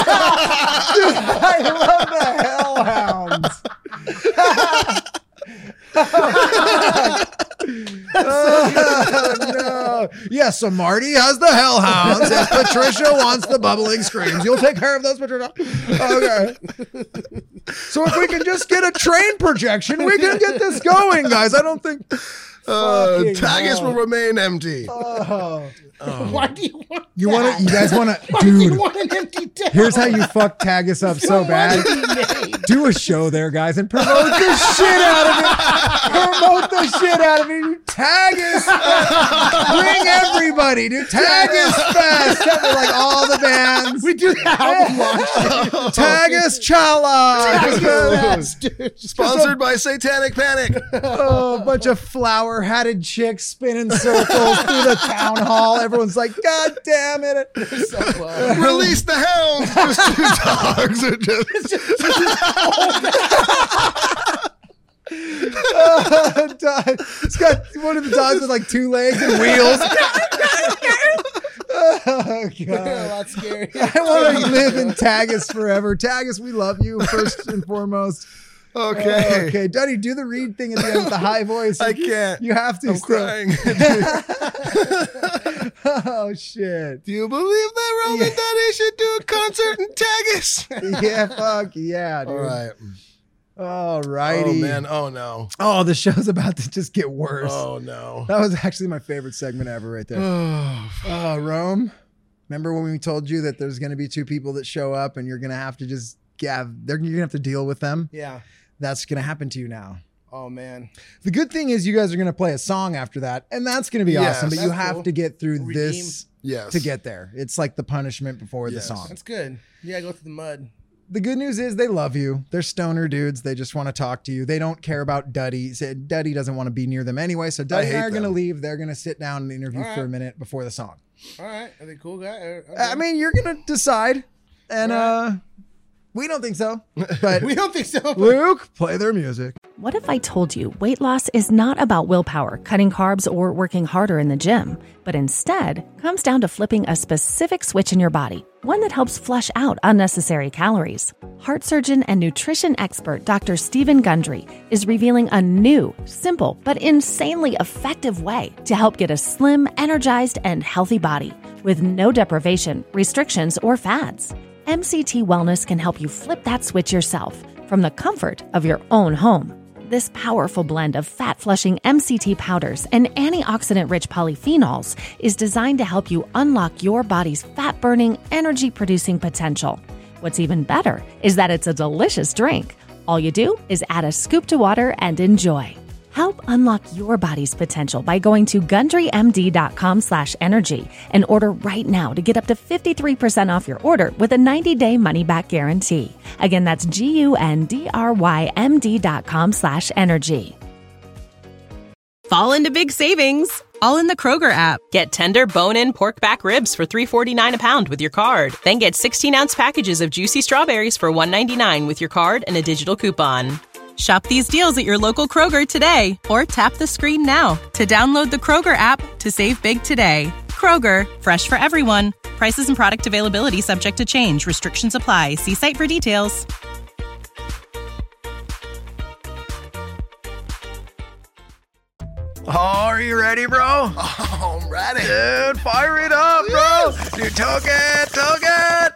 love the hellhounds. No. Yeah, so Marty has the hellhounds and Patricia wants the bubbling screams. You'll take care of those, Patricia? Okay. So if we can just get a train projection, we can get this going, guys. I don't think... Tagus will remain empty. Why do you want You that? You guys want to... Why do you Dude, want an empty town? here's how you fuck Tagus up so bad. Do a show there, guys, and promote the shit out of it. Promote the shit out of it. You Tagus. Bring everybody. Do Tagus Fest. Like all the bands. We do the album launch. Tagus Chala. Tagus, dude. Sponsored by Satanic Panic. Oh, a bunch of flower-hatted chicks spinning circles through the town hall. Everyone's like, God damn it. So close. Release the hounds. Just 2 dogs. Are just... It's got one of the dogs with like 2 legs and wheels. Oh, God. That's scary. I want to live in Tagus forever. Tagus, we love you first and foremost. Okay. Okay, Duddy, do the read thing at the end with the high voice. I can't. You have to. I'm still. crying. Oh, shit. Do you believe that Roman Daddy should do a concert in Tagus? Yeah, fuck yeah, dude. All right. All righty. Oh, man. Oh, no. Oh, the show's about to just get worse. Oh, no. That was actually my favorite segment ever right there. Oh, Rome. Remember when we told you that there's going to be 2 people that show up and you're going to have to just, you're going to have to deal with them? Yeah. That's going to happen to you now. Oh, man. The good thing is you guys are going to play a song after that, and that's going to be Yes. awesome, but you That's have cool. to get through Redeem. this Yes. to get there. It's like the punishment before the Yes. song. That's good. Yeah, go through the mud. The good news is they love you. They're stoner dudes. They just want to talk to you. They don't care about Duddy. Duddy doesn't want to be near them anyway, so Duddy and I hate are going to them. leave. They're going to sit down and interview All right. for a minute before the song. All right. Are they cool guy? I mean, you're going to decide, and we don't think so, but we don't think so. but- Luke, play their music. What if I told you weight loss is not about willpower, cutting carbs, or working harder in the gym, but instead comes down to flipping a specific switch in your body, one that helps flush out unnecessary calories? Heart surgeon and nutrition expert Dr. Stephen Gundry is revealing a new, simple, but insanely effective way to help get a slim, energized, and healthy body with no deprivation, restrictions, or fads. MCT Wellness can help you flip that switch yourself from the comfort of your own home. This powerful blend of fat-flushing MCT powders and antioxidant-rich polyphenols is designed to help you unlock your body's fat-burning, energy-producing potential. What's even better is that it's a delicious drink. All you do is add a scoop to water and enjoy. Help unlock your body's potential by going to GundryMD.com/energy and order right now to get up to 53% off your order with a 90-day money-back guarantee. Again, that's GUNDRYMD.com/energy. Fall into big savings, all in the Kroger app. Get tender bone-in pork back ribs for $3.49 a pound with your card. Then get 16-ounce packages of juicy strawberries for $1.99 with your card and a digital coupon. Shop these deals at your local Kroger today, or tap the screen now to download the Kroger app to save big today. Kroger, fresh for everyone. Prices and product availability subject to change. Restrictions apply. See site for details. Oh, are you ready, bro? Oh, I'm ready. Dude, fire it up, bro. Dude, toke it.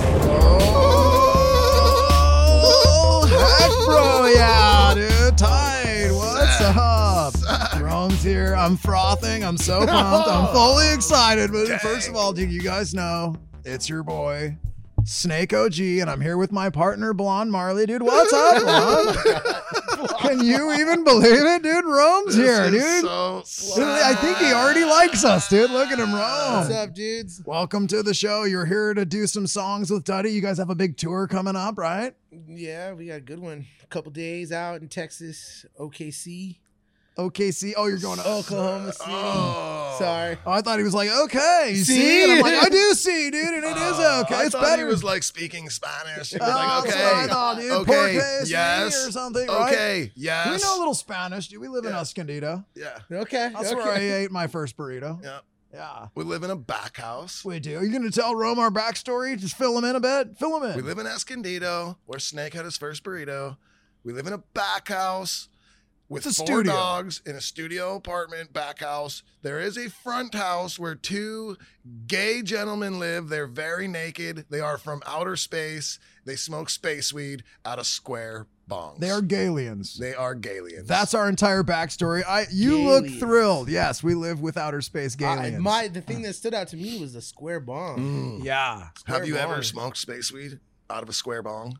Oh, heck, bro, yeah, dude. Tight. What's up? Rome's here. I'm frothing. I'm so pumped. I'm fully excited. But first of all, dude, you guys know it's your boy, Snake OG, and I'm here with my partner, Blonde Marley. Dude, what's up, Blonde? Can you even believe it, dude? Rome's here, This dude. is so I think he already likes us, dude. Look at him, What's Rome. up, dudes? Welcome to the show. You're here to do some songs with Duddy. You guys have a big tour coming up, right? Yeah, we got a good one. A couple days out in Texas, OKC, OKC. Oh, you're going to Oklahoma City. Sorry. Oh, I thought he was like, okay, you see? See? And I'm like, I do see, dude, and it is okay. I It's thought better. he was like speaking Spanish. He was Oh, like, that's okay, what I thought, dude. okay, Porque yes, or something, right? okay, yes. We know a little Spanish, dude. We live in Yeah. Escondido. Yeah, Okay. That's where I ate my first burrito. yeah. Yeah. We live in a back house. We do. Are you going to tell Rome our backstory? Just fill him in a bit. Fill him in. We live in Escondido, where Snake had his first burrito. We live in a back house with It's a 4 studio. dogs in a studio apartment back house. There is a front house where 2 gay gentlemen live. They're very naked. They are from outer space. They smoke space weed out of square bongs. They are Galians. They are Galians. That's our entire backstory. You look Galians. thrilled. Yes, we live with outer space Galians. The thing that stood out to me was the square bomb. Yeah. Have you Square ever bong. smoked space weed out of a square bong?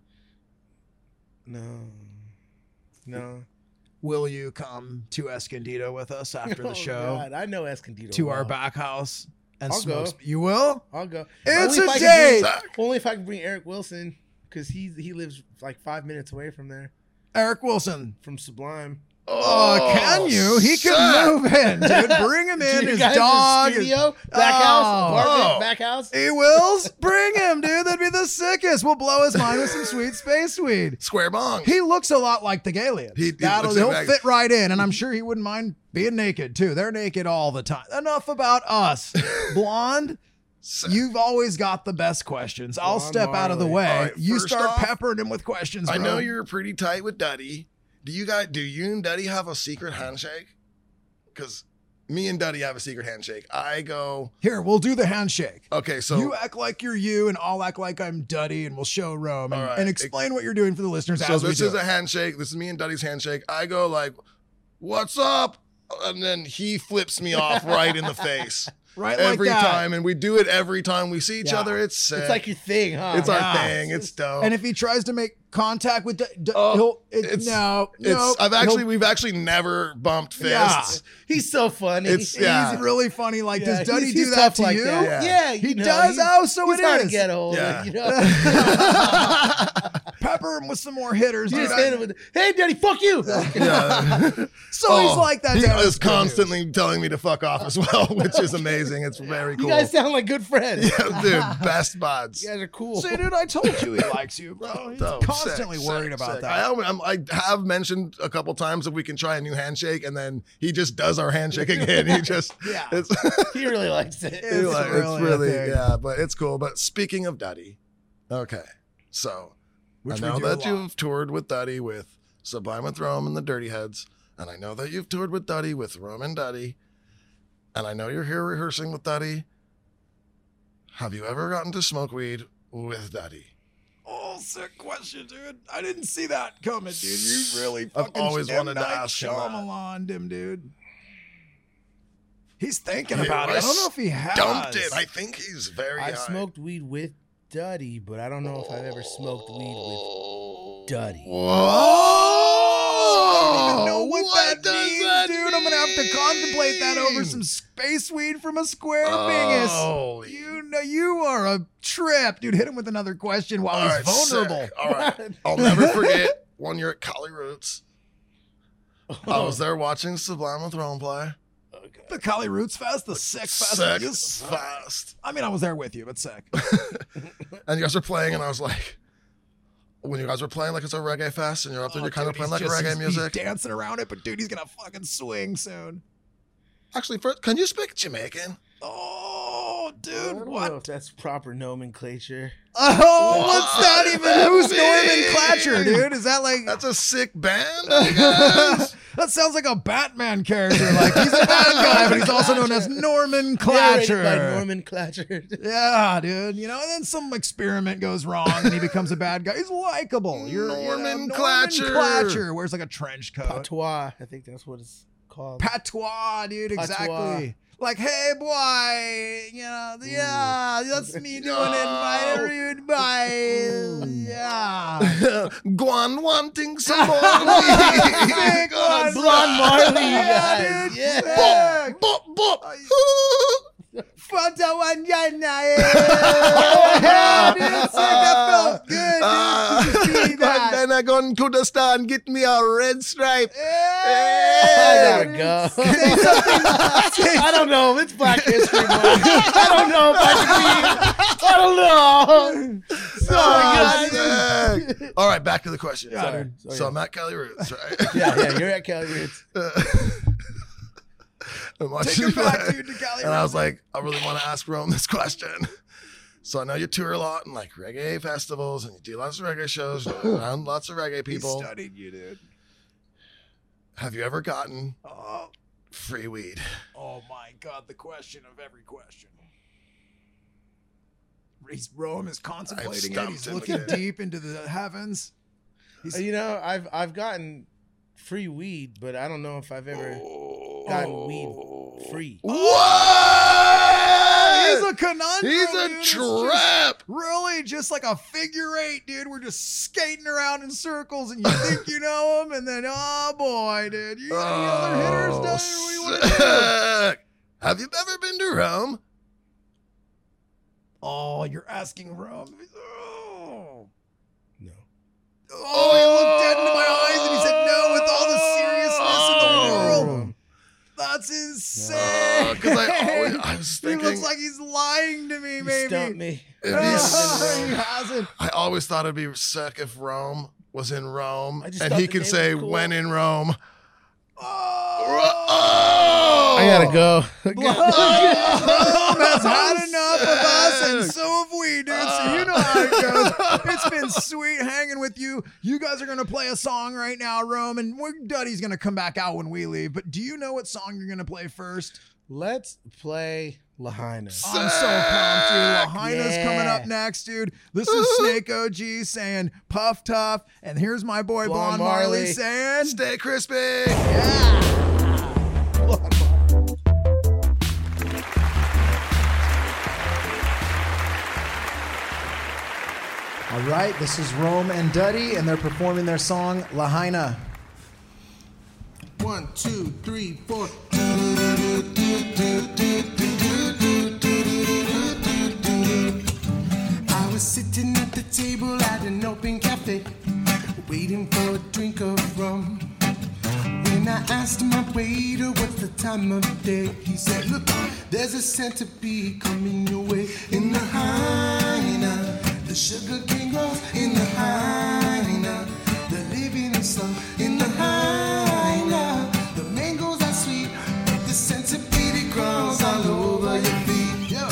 No. Will you come to Escondido with us after the Oh, show God, I know Escondido. to our well. back house and I'll smoke? go. You will? I'll go. It's Only a if I can date. bring- Only if I can bring Eric Wilson, because he lives like 5 minutes away from there, Eric Wilson. from Sublime. Oh, can you? He sick. can move in, dude. Bring him in. Dude, His guys, dog. studio, back house, apartment, Oh. back house. He wills. Bring him, dude. That'd be the sickest. We'll blow his mind with some sweet space weed. Square bong. He looks a lot like the Galians. He looks He'll like- fit right in, and I'm sure he wouldn't mind being naked too. They're naked all the time. Enough about us. Blonde, Sick. you've always got the best questions. I'll Blonde step out of the Marley. way. All right, You first start off, peppering him with questions, I bro. know you're pretty tight with Duddy. Do you and Duddy have a secret handshake? Because me and Duddy have a secret handshake. I go, Here, we'll do the handshake. okay, so You act like you're you, and I'll act like I'm Duddy, and we'll show Rome and, All right. and explain what you're doing for the listeners so as we this do is it. a handshake. This is me and Duddy's handshake. I go like, what's up? And then he flips me off right in the face. Right Every like that. time. And we do it every time we see each Yeah. other. It's sick. It's like your thing, huh? It's our Yeah. thing. It's dope. And if he tries to make contact with, Oh, we've actually never bumped Yeah. fists. He's so funny. It's- yeah. He's really funny. Like, Yeah, does Duddy he's do that tough to like you? that. Yeah. Yeah, He you know, does. he's- Oh, so he's it hard is. to get a hold Yeah. of, you know? Pepper him with some more hitters. You dude. just hit him with, hey, Daddy, fuck you. Yeah. So he's like that. He down is with constantly telling me to fuck off as well, which is amazing. It's very cool. You guys sound like good friends. Yeah, dude, best buds. You guys are cool. See, dude, I told you he likes you, bro. He's Dope. constantly Sick, worried sick, about sick. that. I have mentioned a couple times if we can try a new handshake, and then he just does our handshake again. He just, Yeah. it's, He really likes it. It's it's really really, a thing. yeah, but it's cool. But speaking of Duddy, okay, so Which I we know do a that lot. you've toured with Duddy with Sublime with Rome and the Dirty Heads, and I know that you've toured with Duddy with Rome and Duddy, and I know you're here rehearsing with Duddy. Have you ever gotten to smoke weed with Duddy? Oh, sick question, dude. I didn't see that coming, dude. You really I've fucking always M. wanted to Night ask him that. Shyamalan him, dude. He's thinking Yeah, about it. I don't know if he has. Dumped it. I think he's very I've high. smoked weed with Duddy, but I don't know if I've ever smoked weed with Duddy. Whoa! I don't even know what that does means, that dude. I'm gonna have to contemplate that over mean? some space weed from a square bingus. Holy- You know, you are a trip, dude. Hit him with another question while All he's right, vulnerable. sick. All right. I'll never forget one year at Cali Roots. I was there watching Sublime with Rome play. The Cali Roots Fest, the sick fest. Sick You suck. fast. I mean, I was there with you, but sick. And you guys were playing, and I was like, when you guys were playing like it's a reggae fest, and you're up there, you're kind of playing like reggae music. He's dancing around it, but dude, he's gonna fucking swing soon. Actually, first, can you speak Jamaican? Oh, I dude, don't know what? if that's proper nomenclature. Oh, what's that What even? does Who's that Norman mean? Clatcher, dude? Is that like That's a sick band, I guess. that sounds like a Batman character. Like he's a bad guy, but he's also known as Norman Narrated by Clatcher. Norman Clatcher. Yeah, dude. You know, and then some experiment goes wrong and he becomes a bad guy. He's likable. Norman Norman Clatcher. Clatcher wears like a trench coat. Patois, I think that's what it's called. Patois, dude. Exactly. Patois. Like, hey, boy, you know, yeah, that's me doing it, bye. Yeah. Guan wanting some more. Big one. Blonde Marley, you Yeah, guys. dude. Yeah. Sick. Bop, bop. Fanta Wanyana. Yeah, dude, sick. That felt good, dude. You see that? And then I go to the star and get me a red stripe. I Yeah, gotta go. Say something. I don't know. It's Black History Month. I don't know if I can be. I don't know. Sick. All right, back to the question. Sorry. So I'm at Kelly Roots, right? Yeah, you're at Cali Roots. I'm watching Take him back, that. dude, to Cali And I was Roots. like, I really want to ask Rome this question. So I know you tour a lot and like reggae festivals and you do lots of reggae shows around lots of reggae people. He studied you, dude. Have you ever gotten Oh, free weed? oh my God, the question of every question. Rome is contemplating it. stumped He's him looking again. deep into the heavens. You know, I've gotten free weed, but I don't know if I've ever gotten weed free. What? He's a conundrum. He's dude. a It's trap. really just like a figure eight, dude. We're just skating around in circles, and you think you know him, and then oh boy, dude, you got any other hitters down there? What do you want to do? Sick. Have you ever been to Rome? Oh, you're asking Rome. Oh. No. Oh, he looked dead into my eyes and he said no with all the seriousness in the world. That's insane. Because I was He thinking. looks like he's lying to me, You maybe. stumped me. If Oh, he's- he hasn't. I always thought it'd be sick if Rome was in Rome I just and thought he the can name say was cool. when in Rome. Oh. I gotta go. Rome has had enough of us, and so have we, dude. So you know how it goes. It's been sweet hanging with you. You guys are gonna play a song right now, Rome, and Duddy's gonna come back out when we leave. But do you know what song you're gonna play first? Let's play Lahaina. I'm so pumped, dude. Lahaina's Yeah. coming up next, dude. This is Snake OG saying Puff Tough, and here's my boy Blonde Blonde Marley Marley. saying, Stay crispy. all right, this is Rome and Duddy, and they're performing their song Lahaina. 1, 2, 3, 4. I was sitting at the table at an open cafe, waiting for a drink of rum. When I asked my waiter what's the time of day, he said, look, there's a centipede coming your way. In the Haina, the sugar cane grows. In the Haina, the living is slow. In the Haina, the mangoes are sweet, but the centipede it grows all over your feet. Yo.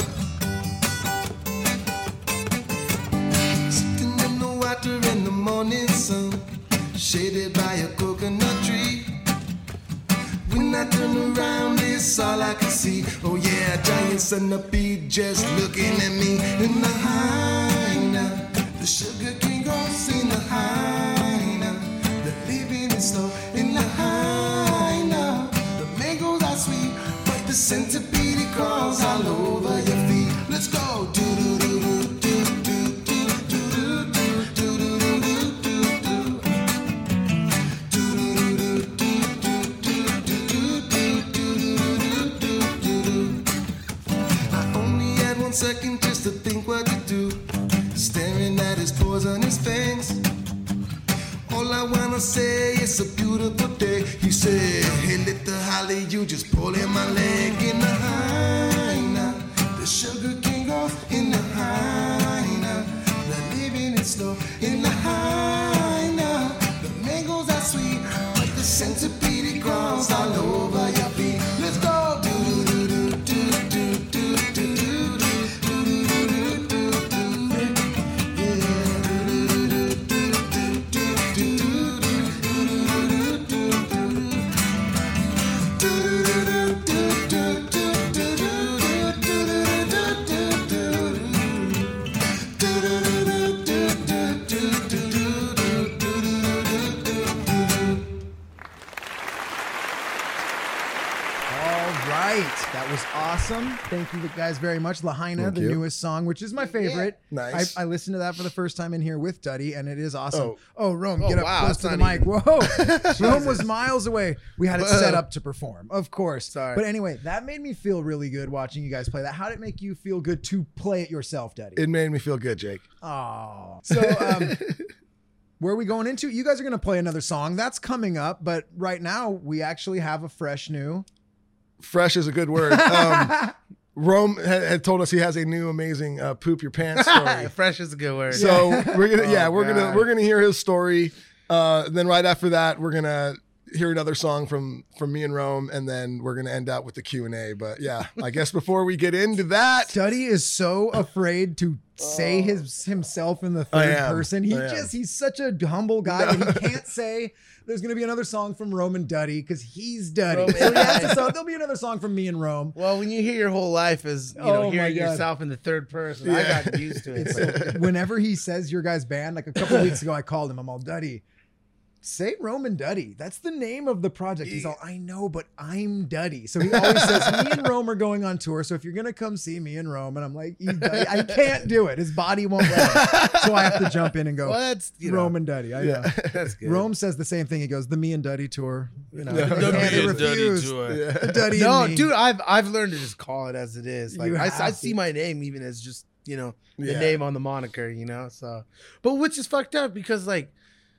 Sitting in the water in the morning sun, shaded by a coconut tree. When I turn around, it's all I can see. Oh yeah, giant centipede just looking at me. In the Haina, the sugar cane grows. In the Haina, the living is slow. In the Haina, the mangoes are sweet, but the centipede it crawls all over your feet. Let's go. Do do do do do do do do do do do do do. I only had 1 second just to think what to do, staring at his poisonous fangs. All I wanna say is a beautiful day. He said, hey little Holly, you just pulling my leg. In the Haina, the sugar cane grows. In the Haina, the living is slow. In the Haina, the mangoes are sweet, but the centipede it grows all over your feet. Let's go. Do do do do do do do do do do do do do do. awesome. Thank you guys very much. Lahaina, the newest song, which is my favorite. Nice. I listened to that for the first time in here with Duddy, and it is awesome. Oh, Rome, Oh, get up wow, close that's to the not mic. even- Whoa. Rome was miles away. We had it set up to perform, of course. Sorry. But anyway, that made me feel really good watching you guys play that. How did it make you feel good to play it yourself, Duddy? It made me feel good, Jake. Oh. So, where are we going into? You guys are going to play another song. That's coming up. But right now, we actually have a fresh new. Fresh is a good word. Rome had told us he has a new amazing poop your pants story. Fresh is a good word. So we're gonna God. we're gonna hear his story. Then right after that, we're gonna hear another song from me and Rome, and then we're gonna end out with the Q&A. But yeah, I guess before we get into that, Duddy is so afraid to say himself in the third person. He's such a humble guy and he can't say there's going to be another song from Rome and Duddy because he's Duddy. So he has to, so there'll be another song from me and Rome. Well, when you hear your whole life as hearing yourself in the third person, I got used to it. So whenever he says your guys' band, like a couple weeks ago, I called him. I'm all, Duddy, say Rome and Duddy. That's the name of the project. He's all, I know, but I'm Duddy. So he always says, me and Rome are going on tour. So if you're going to come see me and Rome, and I'm like, Duddy, I can't do it. His body won't let him. So I have to jump in and go, Well, that's, Rome and Duddy. I know. That's good. Rome says the same thing. He goes, the me and Duddy tour. You know, The you Me can't and refuse. Duddy tour. The Duddy No, and me. dude, I've learned to just call it as it is. Like You I have see to. my name even as just, the Yeah. name on the moniker, So, but which is fucked up because like,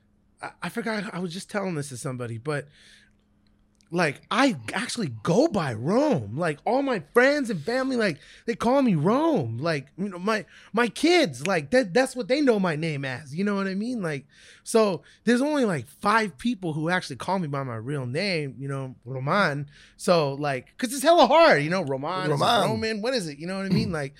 I forgot, I was just telling this to somebody, but like I actually go by Rome. Like all my friends and family, like they call me Rome. Like, my kids, like that's what they know my name as. You know what I mean? Like, so there's only like 5 people who actually call me by my real name, Roman. So like, cause it's hella hard, Roman, Roman, what is it? You know what I mean? Like,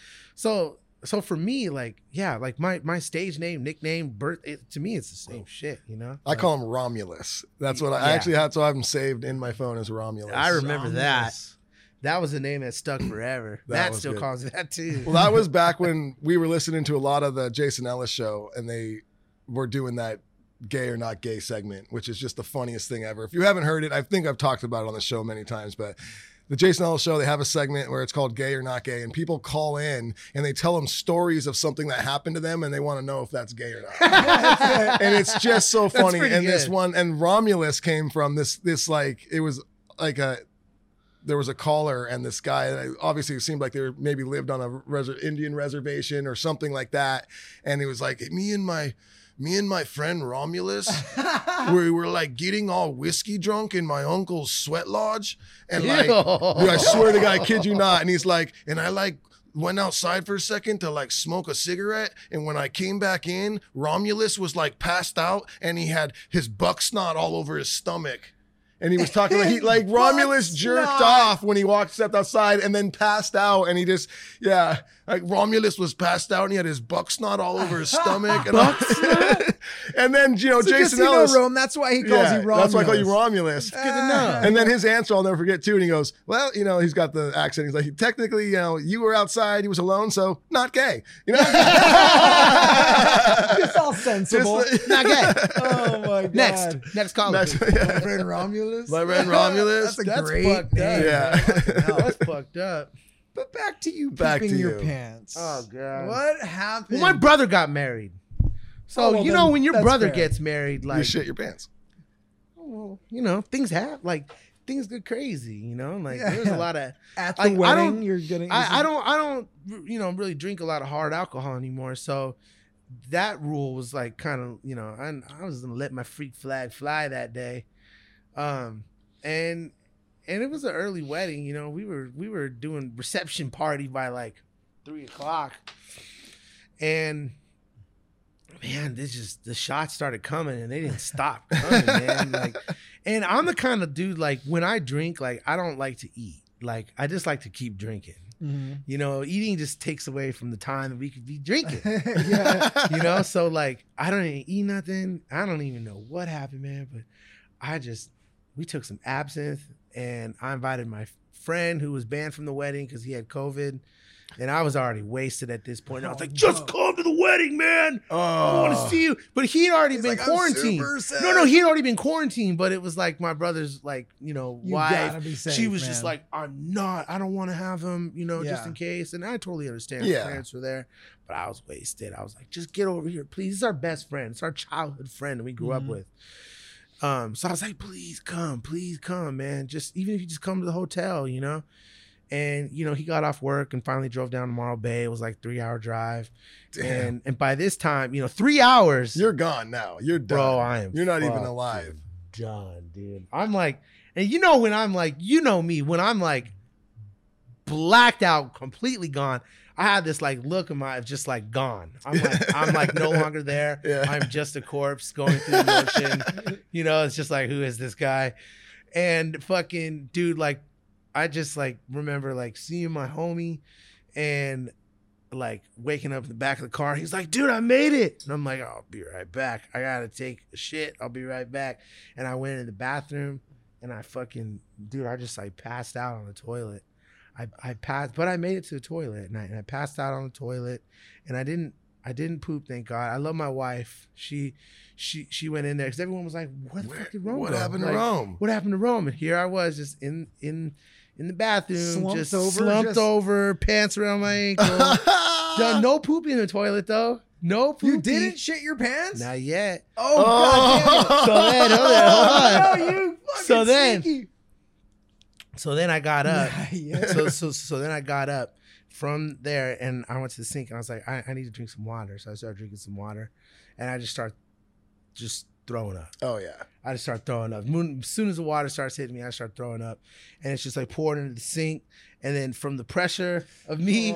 so for me, like, yeah, like my stage name, nickname, birth, to me, it's the same shit, I call him Romulus. That's what I actually had. So I have him saved in my phone as Romulus. I remember that. That was a name that stuck forever. That Matt was still good. calls me that too. Well, that was back when we were listening to a lot of the Jason Ellis show, and they were doing that gay or not gay segment, which is just the funniest thing ever. If you haven't heard it, I think I've talked about it on the show many times, but the Jason Ellis show, they have a segment where it's called Gay or Not Gay, and people call in and they tell them stories of something that happened to them, and they want to know if that's gay or not. And it's just so funny. pretty And this good. one, and Romulus came from this like, it was like there was a caller, and this guy, obviously it seemed like they maybe lived on a Indian reservation or something like that. And it was like, me and my friend Romulus, we were like getting all whiskey drunk in my uncle's sweat lodge. And like, dude, I swear to God, I kid you not. And he's like, and I like went outside for a second to like smoke a cigarette. And when I came back in, Romulus was like passed out and he had his buck snot all over his stomach. And he was talking like Romulus jerked off when he stepped outside and then passed out. And he just, like Romulus was passed out and he had his buck snot all over his stomach. And then, Jason Ellis. Rome, that's why he calls you Romulus. That's why I call you Romulus. Good to know. And then his answer, I'll never forget too. And he goes, well, he's got the accent. He's like, technically, you were outside, he was alone, so not gay. It's all sensible. Not gay. Oh my God. Next caller. Next- please. My friend Romulus. My friend Romulus. That's a great fucked name. up. Yeah. That's fucked up. But back to you Back pooping to your you. pants. Oh, God. What happened? Well, my brother got married. So, Oh, well, then when your that's brother fair. gets married, You like, shit your pants. well, things happen. Like, things get crazy, Like, Yeah. there's a lot of... At the like, I wedding, don't- you're getting... I don't really drink a lot of hard alcohol anymore. So that rule was like kind of, I was gonna let my freak flag fly that day. And it was an early wedding, we were doing reception party by like 3:00. And man, the shots started coming and they didn't stop coming, man. Like, and I'm the kind of dude, like when I drink, like I don't like to eat. Like I just like to keep drinking. Mhm. Eating just takes away from the time that we could be drinking. Yeah. So like I don't even eat nothing. I don't even know what happened, man. But we took some absinthe and I invited my friend who was banned from the wedding because he had COVID. And I was already wasted at this point. And I was like, just come to the wedding, man. I want to see you. But he'd already been like, I'm quarantined. super sad. No, he'd already been quarantined. But it was like my brother's like, You wife. gotta be safe, She was just man. like, I don't want to have him, just in case. And I totally understand. His parents were there. But I was wasted. I was like, just get over here, please. This is our best friend. It's our childhood friend that we grew up with. So I was like, please come, man. Just even if you just come to the hotel, And he got off work and finally drove down to Morro Bay. It was like 3-hour drive. Damn. And by this time, 3 hours. You're gone now. You're done. Bro, I am. You're not even fucking alive. Done, dude. I'm like, and when I'm like, me, when I'm like blacked out, completely gone, I have this like look in my just like gone. I'm like no longer there. Yeah. I'm just a corpse going through the ocean. It's just like, who is this guy? And fucking dude, like I just like remember like seeing my homie and like waking up in the back of the car. He's like, dude, I made it. And I'm like, I'll be right back. I gotta take a shit. I'll be right back. And I went in the bathroom and I just like passed out on the toilet. I passed, but I made it to the toilet at night and I passed out on the toilet and I didn't poop, thank God. I love my wife. She went in there because everyone was like, where the fuck did Rome What go? happened to Like, Rome? What happened to Rome? And here I was just in the bathroom, slumped Slumped over, pants around my ankle. Done no pooping in the toilet though. No pooping. You didn't shit your pants? Not yet. Oh, God damn it. So then, hold on. No, you fucking So then- sneaky. So then I got up. Yeah. So then I got up from there and I went to the sink and I was like, I need to drink some water. So I started drinking some water and I just start throwing up. Oh, yeah. I just start throwing up. As soon as the water starts hitting me, I start throwing up. And it's just like pouring into the sink. And then from the pressure of me,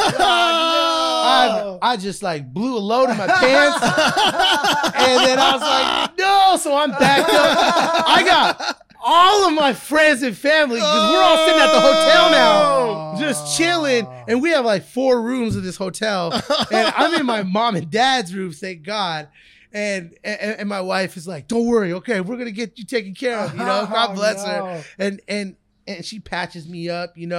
I just like blew a load in my pants. And then I was like, no. So I'm backed up. I got all of my friends and family, because we're all sitting at the hotel now, just chilling. And we have like 4 rooms in this hotel. And I'm in my mom and dad's room, thank God. And my wife is like, don't worry, okay, we're gonna get you taken care of, God bless her. And she patches me up, she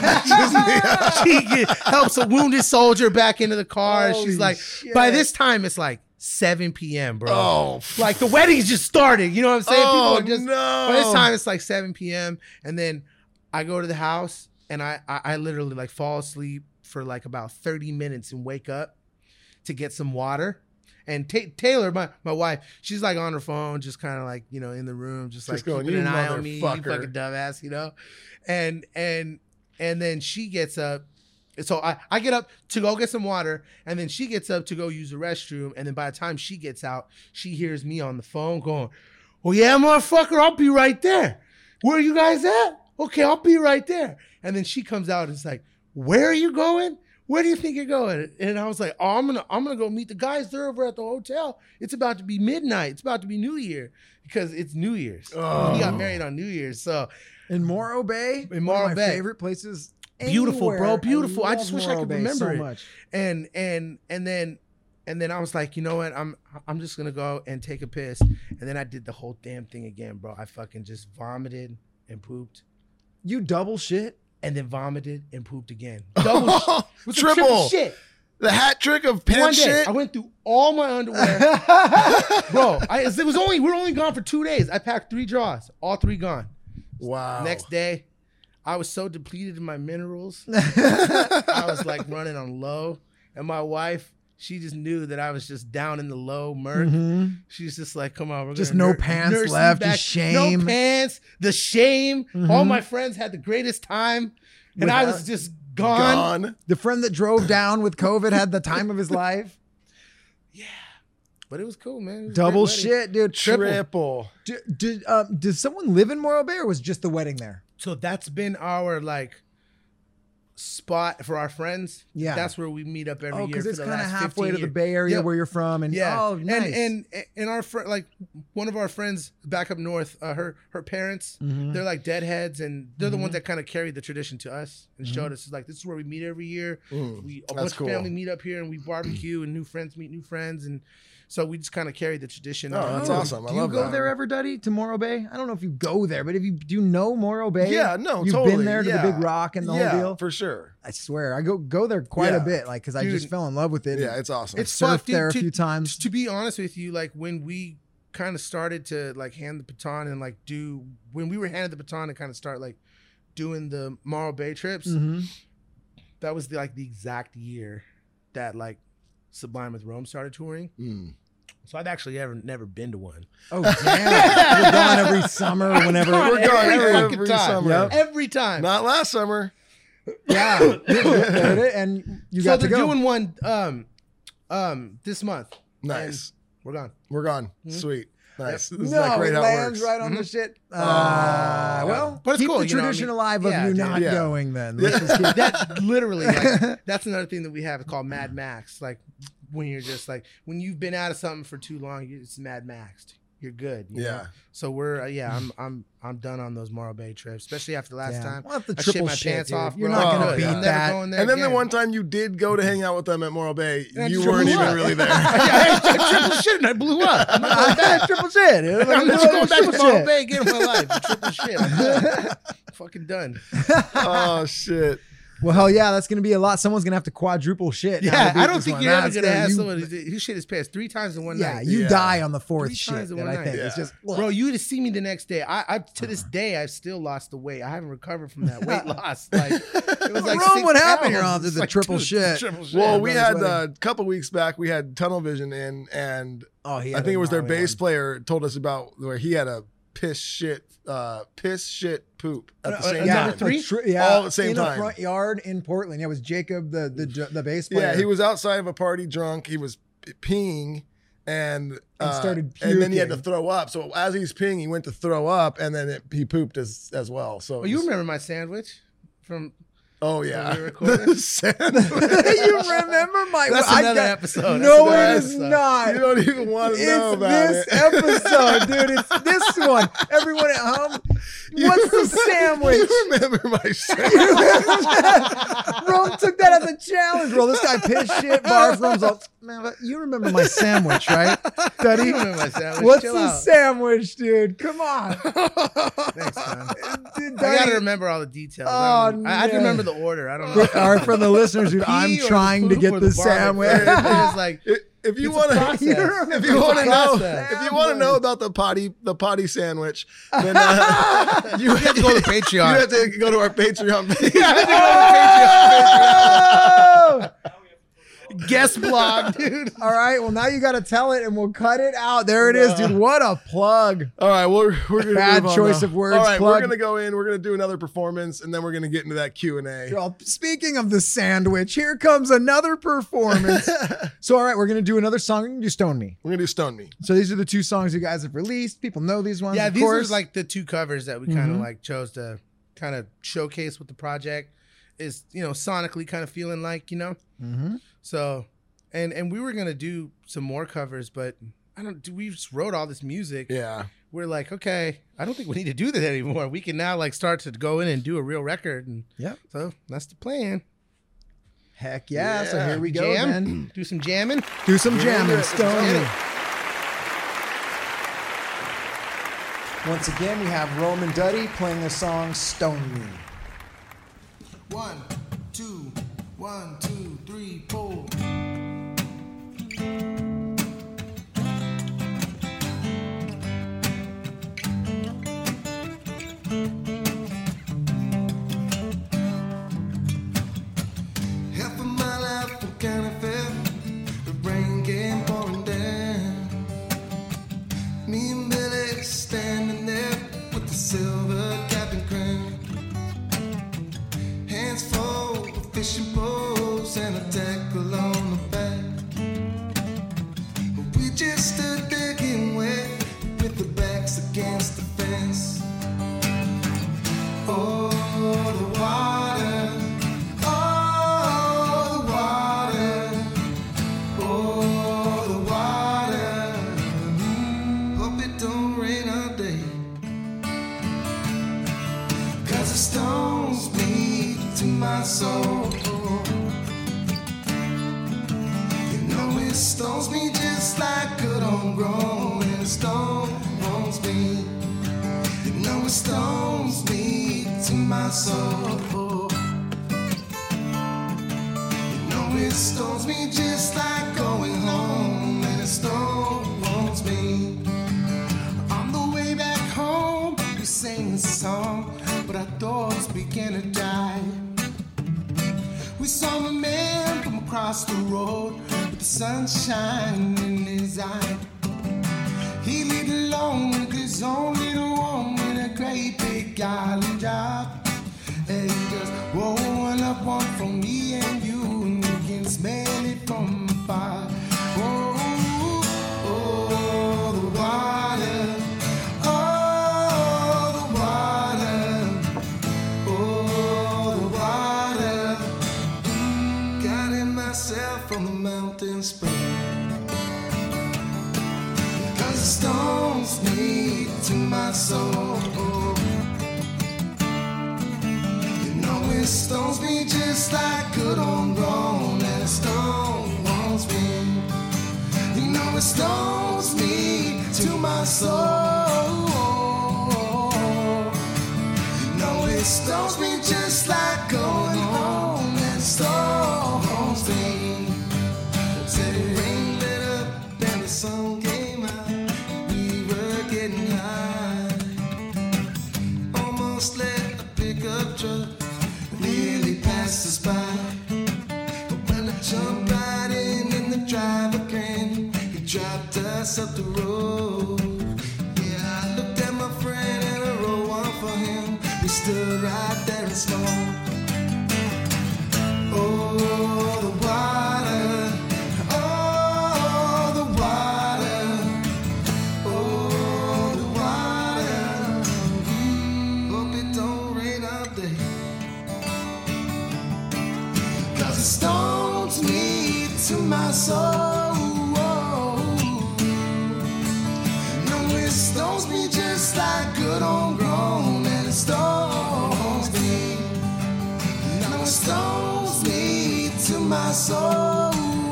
helps a wounded soldier back into the car. Holy She's like, shit. by this time it's like 7 p.m., bro. Oh, Like the wedding's just started, you know what I'm saying? People are just, no. by this time it's like 7 p.m. And then I go to the house and I literally like fall asleep for like about 30 minutes and wake up to get some water. And Taylor, my wife, she's like on her phone, just kind of like, in the room, just like going, keeping "You an eye on me, you motherfucker." fucking dumbass, And then she gets up. So I get up to go get some water, and then she gets up to go use the restroom. And then by the time she gets out, she hears me on the phone going, "Oh yeah, motherfucker, I'll be right there. Where are you guys at? Okay, I'll be right there." And then she comes out and is like, "Where are you going? Where do you think you're going?" And I was like, "Oh, I'm gonna go meet the guys. They're over at the hotel. It's about to be midnight. It's about to be New Year because it's New Year's. Oh. He got married on New Year's, so In Morro Bay? In Morro one of my Bay. favorite places. Beautiful, anywhere. bro, beautiful. I love just wish I Morro could Bay remember so it. much. And then I was like, you know what? I'm just gonna go and take a piss. And then I did the whole damn thing again, bro. I fucking just vomited and pooped, You double shit? and then vomited and pooped again. Double shit. It was a Triple. shit. The hat trick of One pants day, shit. I went through all my underwear, bro. We were only gone for 2 days. I packed 3 drawers, all 3 gone. Wow. Next day, I was so depleted in my minerals. I was like running on low, and my wife, she just knew that I was just down in the low murk. She's just like, "Come on, we're Just gonna no pants nurse you left, back." just shame. No pants, the shame. All my friends had the greatest time, and I was just gone. The friend that drove down with COVID had the time of his life. But it was cool, man. It was a Double great wedding. shit, dude. Triple. Did someone live in Morro Bay, or was just the wedding there? So that's been our like spot for our friends. Yeah. That's where we meet up every Oh, year. because for it's the kind of last halfway 15 to the years. Bay Area Yep. where you're from, and Yeah. oh, nice. And our friend, like one of our friends back up north, her parents, Mm-hmm. they're like deadheads, and they're the ones that kind of carried the tradition to us and showed us, like, this is where we meet every year. A bunch cool. of family meet up here and we barbecue, and new friends meet new friends, and so we just kind of carried the tradition. Oh, that's awesome. I Do you love go that. there ever, Duddy, to Morro Bay? I don't know if you go there, but do you know Morro Bay? Yeah, no, You've totally. been there to yeah. the Big Rock and the whole deal? for sure. sure. I swear, I go there quite a Yeah. bit, like because I Dude. just fell in love with it. Yeah, it's awesome. It's surfed fucked, dude, there a few times. To be honest with you, like when we kind of started to like hand the baton and like when we were handed the baton and kind of start like doing the Morro Bay trips, Mm-hmm. that was the exact year that like Sublime with Rome started touring. So I've actually never been to one. Oh damn! We're going every summer, whenever We're going every every time. summer. Yep. Every time. Not last summer. Yeah, and you So got to they're go. doing one this month. Nice. And we're gone. We're gone. Sweet. Nice. This is No, like it great how it lands works. right on the shit. Well, But it's keep cool, the you know what I tradition mean? alive of Yeah, you dude. not Yeah. going. Then let's just keep That's literally like, that's another thing that we have called Mad Max. Like when you're just like when you've been out of something for too long, it's Mad Maxed. You're good. You Yeah. know? So we're I'm done on those Morro Bay trips, especially after the last Yeah. time. We'll have the I shit triple my shit, pants dude. off. You're bro. not gonna I'm beat never that. going there And then the again. one time you did go to hang out with them at Morro Bay, And I you triple weren't even up. really there. Yeah, I triple shit and I blew up. I'm not going back. triple shit. Dude. I'm just going back to Triple Morro shit. Bay again in my life. Triple shit. I'm done. Fucking done. Oh shit. Well, hell yeah, that's gonna be a lot. Someone's gonna have to quadruple shit. now to Yeah, beat I don't this think one. you're ever That's gonna have you- someone who shit his pants 3 times in one Yeah, night. you Yeah. die on the 4th 3 shit. times in That one I think night. it's just Bro, you would have seen me the next day. I to this day I've still lost the weight. I haven't recovered from that weight loss. Like it was like Rome, 6 what happened here pounds. after It's the like, triple dude, shit? triple shit. Well, Yeah, we brother's had wedding. a couple weeks back, we had Tunnel Vision in, and oh, he I had think a it was their gnarly bass one. player told us about where he had a piss shit poop at the same yeah, time. three? All at the same in time. a front yard in Portland. Yeah, it was Jacob, the bass player. Yeah, he was outside of a party drunk. He was peeing and started and then he had to puking. throw up. So as he's peeing, he went to throw up, and then he pooped as well. So Oh, you remember my sandwich from Oh yeah, we recorded? The sandwich. You remember my? That's I another got- episode. No, That's it is another not. You don't even want to know It's about this it. episode, dude. It's this one. Everyone at home, what's the sandwich? You remember my sandwich? Rome took that as a challenge, bro. This guy pissed shit, barf. Rome's all, man, but you remember my sandwich, right? Duddy? You remember my sandwich. What's Chill the out. sandwich, dude? Come on. Thanks, man. Dude, I gotta Duddy- remember all the details. Oh, I have to no. remember the order. I don't know. All right, for the listeners, dude, I'm Pee or trying to poop get or the vomit sandwich. first. It's like If you It's a want process. to, if you It's want a to know, process. if you want to know about the potty sandwich, then you have to go to Patreon. You have to go to our Patreon page. Oh! guest blog, dude. All right, well, now you got to tell it and we'll cut it out. There it is, dude. What a plug. All right, we're gonna Bad move on choice now. of words, All right, plug. we're gonna go in. We're gonna do another performance, and then we're gonna get into that Q&A. Well, speaking of the sandwich, here comes another performance. So, all right, we're going to do another song. We're going to do Stone Me. We're gonna do Stone Me. So these are the two songs you guys have released. People know these ones, Yeah, of these are course. like the two covers that we kind Mhm. of like chose to kind of showcase what the project is, you know, sonically kind of feeling like, you know. Mm-hmm. So, and we were gonna do some more covers, but we just wrote all this music. Yeah. We're like, okay, I don't think we need to do that anymore. We can now like start to go in and do a real record, and Yep. so that's the plan. Heck yeah. So Yeah. here we go, Jam, then. do some jamming. Do some Yeah, jamming, let's Stone get Me. it. Once again, we have Roman Duddy playing the song Stone Me. 1, 2, 1, 2, 3, 4. Half a mile out from County Fair, the rain came pouring down. Me and Billy standing there with the silver cap and crown. Hands full of fishing poles and a tackle on the back. We just stood there getting wet with the backs against the fence. Oh, the water. Oh, the water. Oh, the water. Hope it don't rain all day. 'Cause it stones me to my soul. You know it stones me just like good homegrown, and it stones me. You know it stones me to my soul. it stones me just like going home, and it stones me. On the way back home, we sang a song, but our thoughts began to die. We saw a man come across the road with the sunshine in his eye. He lived alone with his own little woman, a great big island job. And he just roll one up, one from me and you, and we can smell it from afar. Oh, oh, the water. Oh, the water. Oh, the water. Got in myself from the mountain spring. Cause it stones me to my soul. It stones me just like good homegrown, and it stones me. You know it stones me to my soul. You know it stones me just like going home, and it stones me. Said the rain lit up and the sun came out. We were getting high. Almost let a pickup truck nearly passed us by. But when I jumped right in the driver can, he dropped us up the road. Yeah, I looked at my friend and I wrote one for him. He stood right there and smoked. Oh, the water. Oh, the water. Oh, the water. Hope it don't rain out there. Cause it stones me to my soul. No, it stones me just like good homegrown, and it stones me. No, it stones me to my soul.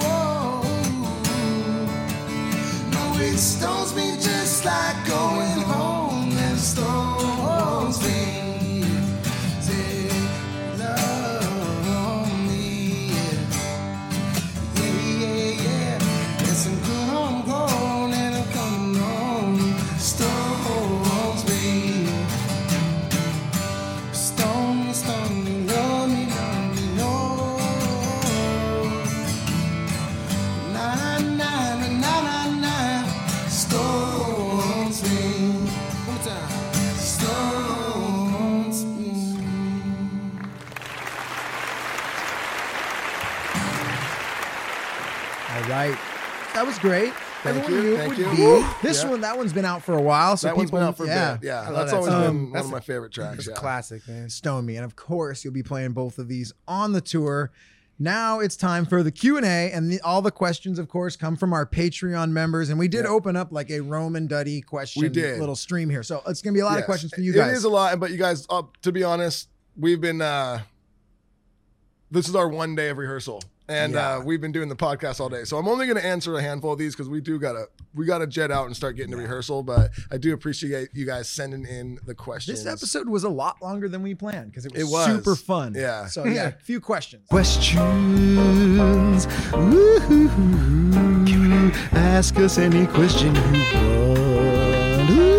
No, it stones me just like going home, and it stones me. Right. That was great. Thank you. Thank you. This Yeah. one, that one's been out for a while. So That one's people, been out for a yeah. bit. Yeah, I love that's that always song. been one That's of my favorite tracks. It's Yeah. classic, man. Stone Me. And of course, you'll be playing both of these on the tour. Now it's time for the Q&A, and all the questions, of course, come from our Patreon members. And we did open up like a Roman Duddy question little stream here. So it's going to be a lot of Yes. questions for you guys. It is a lot, but you guys, to be honest, we've been, this is our one day of rehearsal. And we've been doing the podcast all day. So I'm only going to answer a handful of these because we gotta jet out and start getting to rehearsal. But I do appreciate you guys sending in the questions. This episode was a lot longer than we planned because it was was. super fun. Yeah. So yeah, a few questions. Questions. Woo-hoo-hoo. Ask us any question you want. Ooh.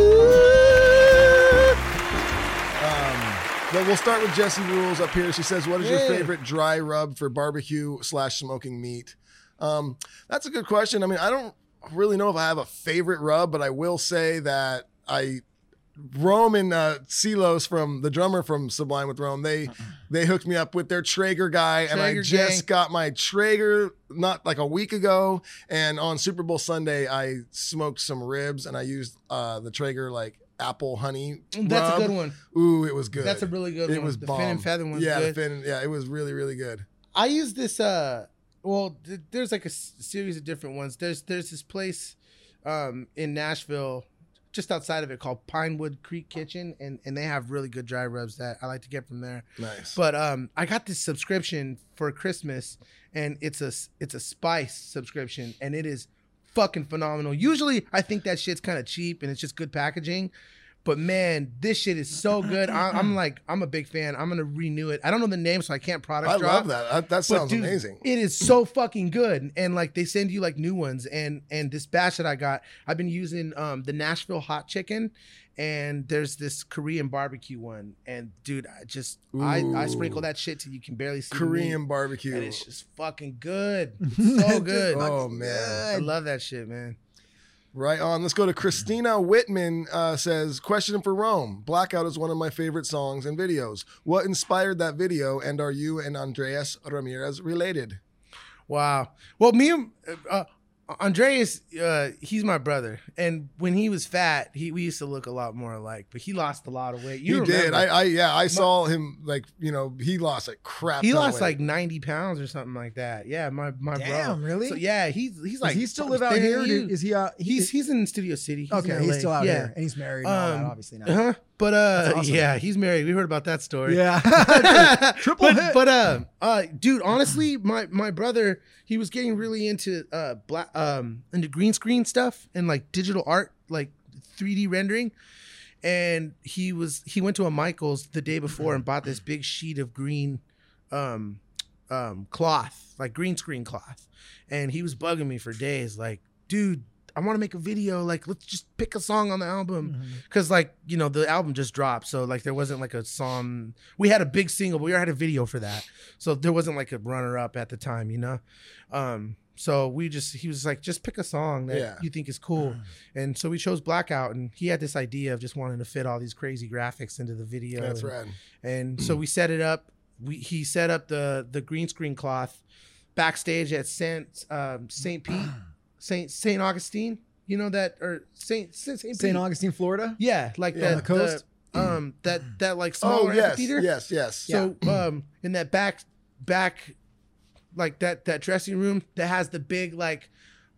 But we'll start with Jessie Rules up here. She says, what is your favorite dry rub for barbecue / smoking meat? That's a good question. I mean, I don't really know if I have a favorite rub, but I will say that Rome and Silos, from the drummer from Sublime with Rome, they hooked me up with their Traeger guy, and I just got my Traeger not like a week ago, and on Super Bowl Sunday I smoked some ribs and I used the Traeger like apple honey That's rub. a good one. Ooh, it was good. That's a really good one. It was the bomb. Fin and Feather one's yeah, good. the Fin, yeah, it was really, really good. I use this. There's like a series of different ones. There's this place in Nashville, just outside of it, called Pinewood Creek Kitchen, and they have really good dry rubs that I like to get from there. Nice. But I got this subscription for Christmas, and it's a spice subscription, and it is fucking phenomenal. Usually I think that shit's kind of cheap and it's just good packaging, But man, this shit is so good. I'm a big fan. I'm gonna renew it. I don't know the name, so I can't product drop. I love that. That sounds dude, amazing. It is so fucking good. And like they send you like new ones. And this batch that I got, I've been using the Nashville hot chicken. And there's this Korean barbecue one. And dude, I sprinkle that shit till you can barely see Korean meat. barbecue. And it's just fucking good. It's so good. Oh man. I love that shit, man. Right on. Let's go to Christina Whitman. Says, question for Rome. Blackout is one of my favorite songs and videos. What inspired that video? And are you and Andreas Ramirez related? Wow. Well, me and Andreas, he's my brother, and when he was fat, we used to look a lot more alike. But he lost a lot of weight. He did. I saw him he lost like crap. He lost like 90 pounds or something like that. Yeah, my bro. Damn, really? So yeah, he's like. Does he still live out here? Is he? He's in Studio City. He's still out here, and he's married. Obviously now. But awesome. yeah, he's married. We heard about that story. Yeah, triple hit. But dude, honestly, my brother, he was getting really into into green screen stuff and like digital art, like 3D rendering. And he went to a Michael's the day before and bought this big sheet of green cloth, like green screen cloth. And he was bugging me for days, like, dude, I want to make a video. Like, let's just pick a song on the album. Cause like, the album just dropped. So like there wasn't like a song. We had a big single, but we already had a video for that. So there wasn't like a runner up at the time, So he was like, just pick a song that you think is cool. And so we chose Blackout, and he had this idea of just wanting to fit all these crazy graphics into the video. That's rad. And so we set it up. He set up the green screen cloth backstage at St. Pete. St. Augustine, or St. Augustine, Florida. Yeah, like on the coast. that like small amphitheater. Yes. So in that back like that dressing room that has the big like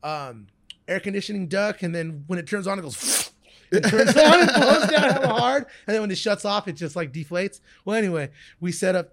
air conditioning duct, and then when it turns on, it goes. It turns on and blows down hella hard, and then when it shuts off, it just like deflates. Well, anyway, he set up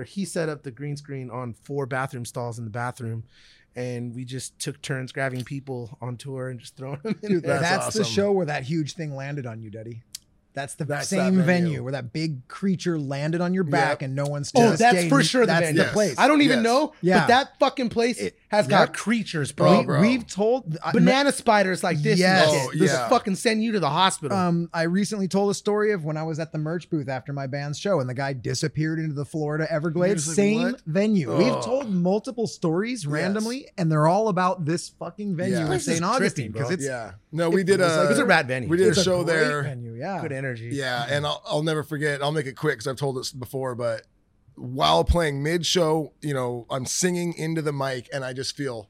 the green screen on 4 bathroom stalls in the bathroom. And we just took turns grabbing people on tour and just throwing them in. Dude, there. that's awesome. the show where that huge thing landed on you, Daddy. That's the That's same that venue. venue Where that big creature landed on your back and no one's just Oh, that's getting- for sure the that's venue. the place. I don't even Yes. know, Yeah. but that fucking place has got creatures, bro. We've told Banana spiders like this. Yes. And Oh, shit. Just yeah. fucking send you to the hospital. I recently told a story of when I was at the merch booth after my band's show, and the guy disappeared into the Florida Everglades. You're just like, Same what? venue. Oh. We've told multiple stories randomly, and they're all about this fucking venue Yeah. in This St. is Augustine trippy, because bro. it's Yeah. No, we did was like- it was a rad venue. We did it's a show great there. venue. Yeah, Good energy. Yeah, and I'll never forget. I'll make it quick because I've told this before, but while playing mid-show, I'm singing into the mic and I just feel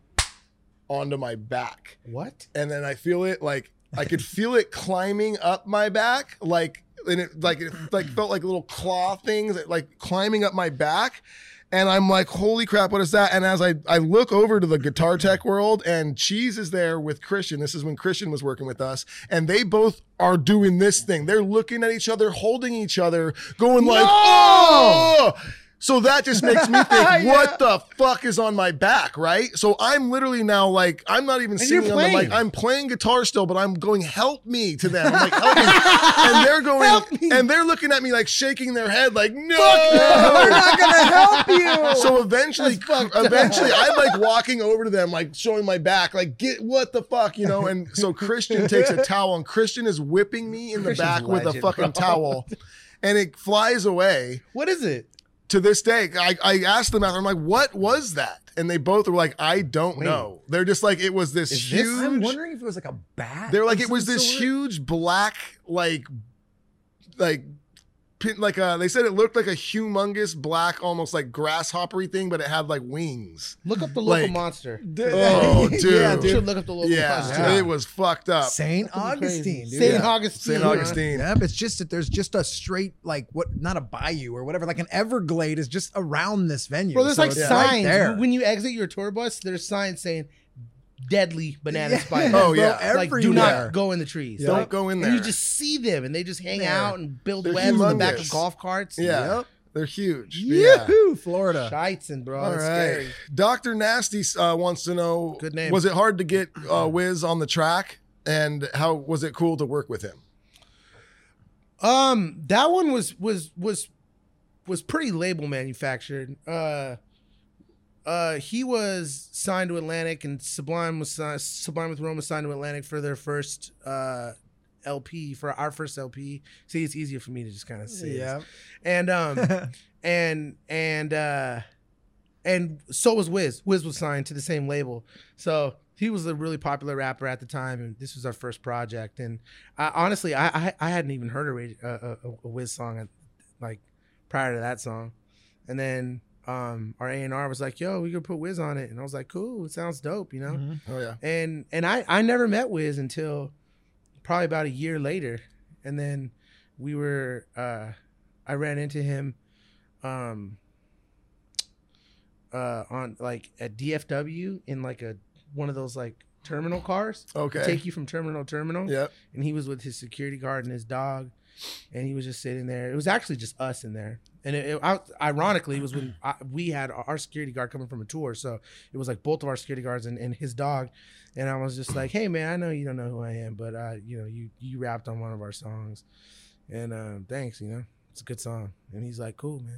onto my back. What? And then I feel it like I could feel it climbing up my back, and it felt like little claw things like climbing up my back. And I'm like, holy crap, what is that? And as I look over to the Guitar Tech world, and Cheese is there with Christian. This is when Christian was working with us. And they both are doing this thing. They're looking at each other, holding each other, going like, oh! So that just makes me think, what the fuck is on my back, right? So I'm literally now like, I'm not even singing on the mic. I'm playing guitar still, but I'm going, help me to them. I'm like, help me. And they're going, and they're looking at me like shaking their head like, no, we're not gonna help you. So eventually I'm like walking over to them, like showing my back, like, get what the fuck, And so Christian takes a towel, and Christian is whipping me in the back with a fucking towel, and it flies away. What is it? To this day, I asked them after, I'm like, what was that? And they both were like, I don't know. They're just like, it was this huge. I'm wondering if it was like a bat. They're like, of it was some this sort. huge black, they said it looked like a humongous black, almost like grasshoppery thing, but it had like wings. Look up the local Like- monster. Oh, dude. Yeah, You dude. should look up the local monster. Yeah, it was fucked up. St. Augustine, dude. St. Augustine. St. Augustine. Yep, it's just that there's just a straight, not a bayou or whatever, like an Everglade is just around this venue. Bro, there's So like it's signs. right there. When you exit your tour bus, there's signs saying deadly banana spiders. Oh, yeah. Like, do everywhere. not go in the trees. Don't Like, go in And you there. just see them, and they just hang Yeah. out and build They're webs in the back of humongous. golf carts. Yeah. They're huge. Yeah. Yoo-hoo, Florida. Shites, bro. All It's right. scary. Dr. Nasty wants to know, Good name. was it hard to get Wiz on the track? And how was it cool to work with him? That one was pretty label manufactured. He was signed to Atlantic, and Sublime with Rome was signed to Atlantic for their first LP, for our first LP. See, it's easier for me to just kind of say. Yeah. And so was Wiz. Wiz was signed to the same label. So he was a really popular rapper at the time, and this was our first project. And honestly, I hadn't even heard a Wiz song like prior to that song. And then our A&R was like, yo, we could put Wiz on it. And I was like, cool, it sounds dope, you know? Mm-hmm. Oh, yeah. And I never met Wiz until probably about a year later. And then I ran into him on like at DFW in like one of those like terminal cars. Okay. To take you from terminal to terminal. Yep. And he was with his security guard and his dog, and he was just sitting there. It was actually just us in there. And ironically, it was when we had our security guard coming from a tour. So it was like both of our security guards and his dog. And I was just like, hey man, I know you don't know who I am, but you rapped on one of our songs. And thanks, it's a good song. And he's like, cool, man.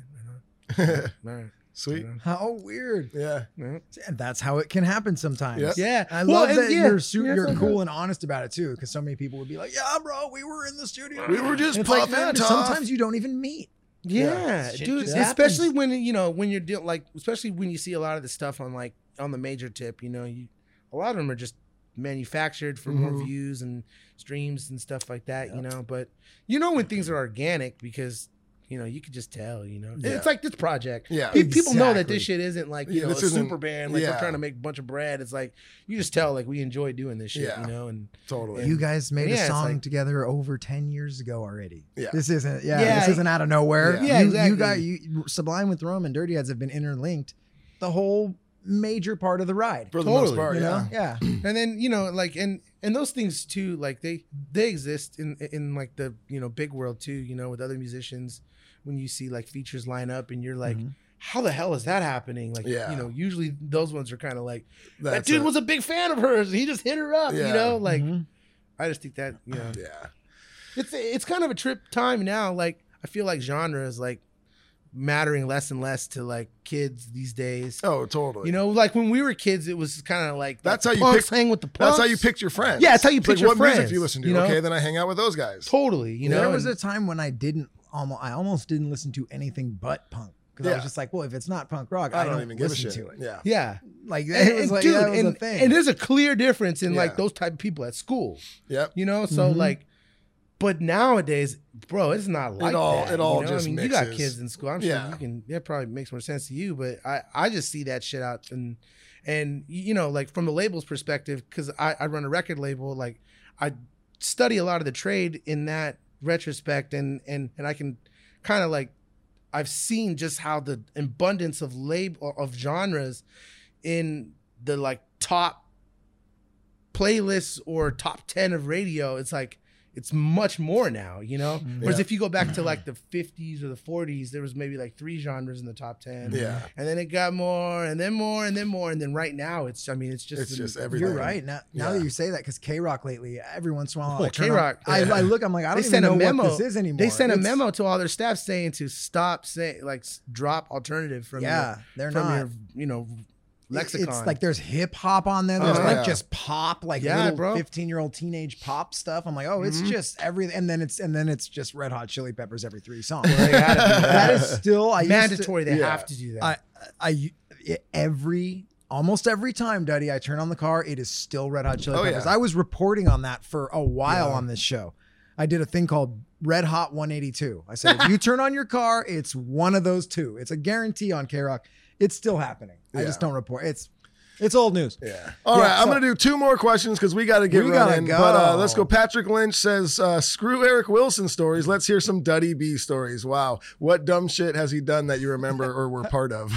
All right. Sweet. How weird. Yeah. And that's how it can happen sometimes. Yep. Yeah. I love that you're so cool and honest about it too, because so many people would be like, yeah, bro, we were in the studio. We were just And it's puffing man, tough. sometimes you don't even meet. Yeah, Shit dude. just Especially happens. when you're dealing especially when you see a lot of the stuff on like on the major tip. A lot of them are just manufactured for more views and streams and stuff like that. But when things are organic because. You could just tell, It's like this project. Yeah. People know that Exactly. this shit isn't like, Yeah, a this isn't- super band. Like, we're trying to make a bunch of bread. It's like, you just tell, like, we enjoy doing this shit, Yeah. and Totally. You guys made Yeah, a it's song like- together over 10 years ago already. Yeah. This isn't, Yeah. this isn't out of nowhere. Yeah. Yeah, exactly. You Sublime with Rome and Dirty Heads have been interlinked the whole major part of the ride. For the most Totally, part, You yeah. know? Yeah. And then, like, and those things too, like they exist in like the, big world too, with other musicians. When you see like features line up and you're like, how the hell is that happening? Like, Yeah. usually those ones are kind of like, that That's dude it. was a big fan of hers. He just hit her up, Yeah. like, I just think that, Yeah. it's kind of a trip time now. Like, I feel like genre is like mattering less and less to like kids these days. Oh, totally. Like when we were kids, it was kind of like That's the how you punks pick- hang with the punks. That's how you picked your friends. Yeah, that's how you It's pick like, your what friends. music do you listen to? you know? Okay, then I hang out with those guys. Totally. There was and- a time when I almost didn't listen to anything but punk. Because I was Yeah. just like, well, if it's not punk rock, I I don't don't even give a listen shit. to it. Yeah. Yeah. Like, it was like, dude, that was and, a thing. and there's a clear difference in Yeah. like those type of people at school, Yep. So like, but nowadays, bro, it's not like all- that. it all you know? just I mean, you got mixes. kids in school. I'm sure Yeah. that probably makes more sense to you, but I just see that shit out and like from the label's perspective, because I run a record label, like I study a lot of the trade in that retrospect and I can kind of like, I've seen just how the abundance of genres in the like top playlists or top 10 of radio. It's like, it's much more now, Whereas Yeah. if you go back to like the 50s or the 40s, there was maybe like 3 genres in the top 10. Yeah. And then it got more and then more and then more. And then right now it's just everything. You're right. Now that you say that, because K-Rock lately, every once in a while, Oh, I turn K-Rock, on- yeah. I look, I'm like, I don't They even sent a know memo. what this is anymore. They sent a It's- memo to all their staff saying to stop saying drop alternative from they're from not. your lexicon. It's like there's hip hop on there. There's Oh, like yeah. just pop, like Yeah, little bro. 15-year-old teenage pop stuff. I'm like, oh, it's just everything, and then it's just Red Hot Chili Peppers every 3 songs. They gotta do That is still mandatory. They yeah. have to do that. Almost every time, Duddy, I turn on the car, it is still Red Hot Chili Oh, Peppers. yeah. I was reporting on that for a while on this show. I did a thing called Red Hot 182. I said, if you turn on your car, it's one of those two. It's a guarantee on K-Rock. It's still happening. I just don't report. It's old news. Yeah. All right. I'm so- going to do 2 more questions because we got to get We gotta running. go. But let's go. Patrick Lynch says, screw Eric Wilson stories. Let's hear some Duddy B stories. Wow. What dumb shit has he done that you remember or were part of?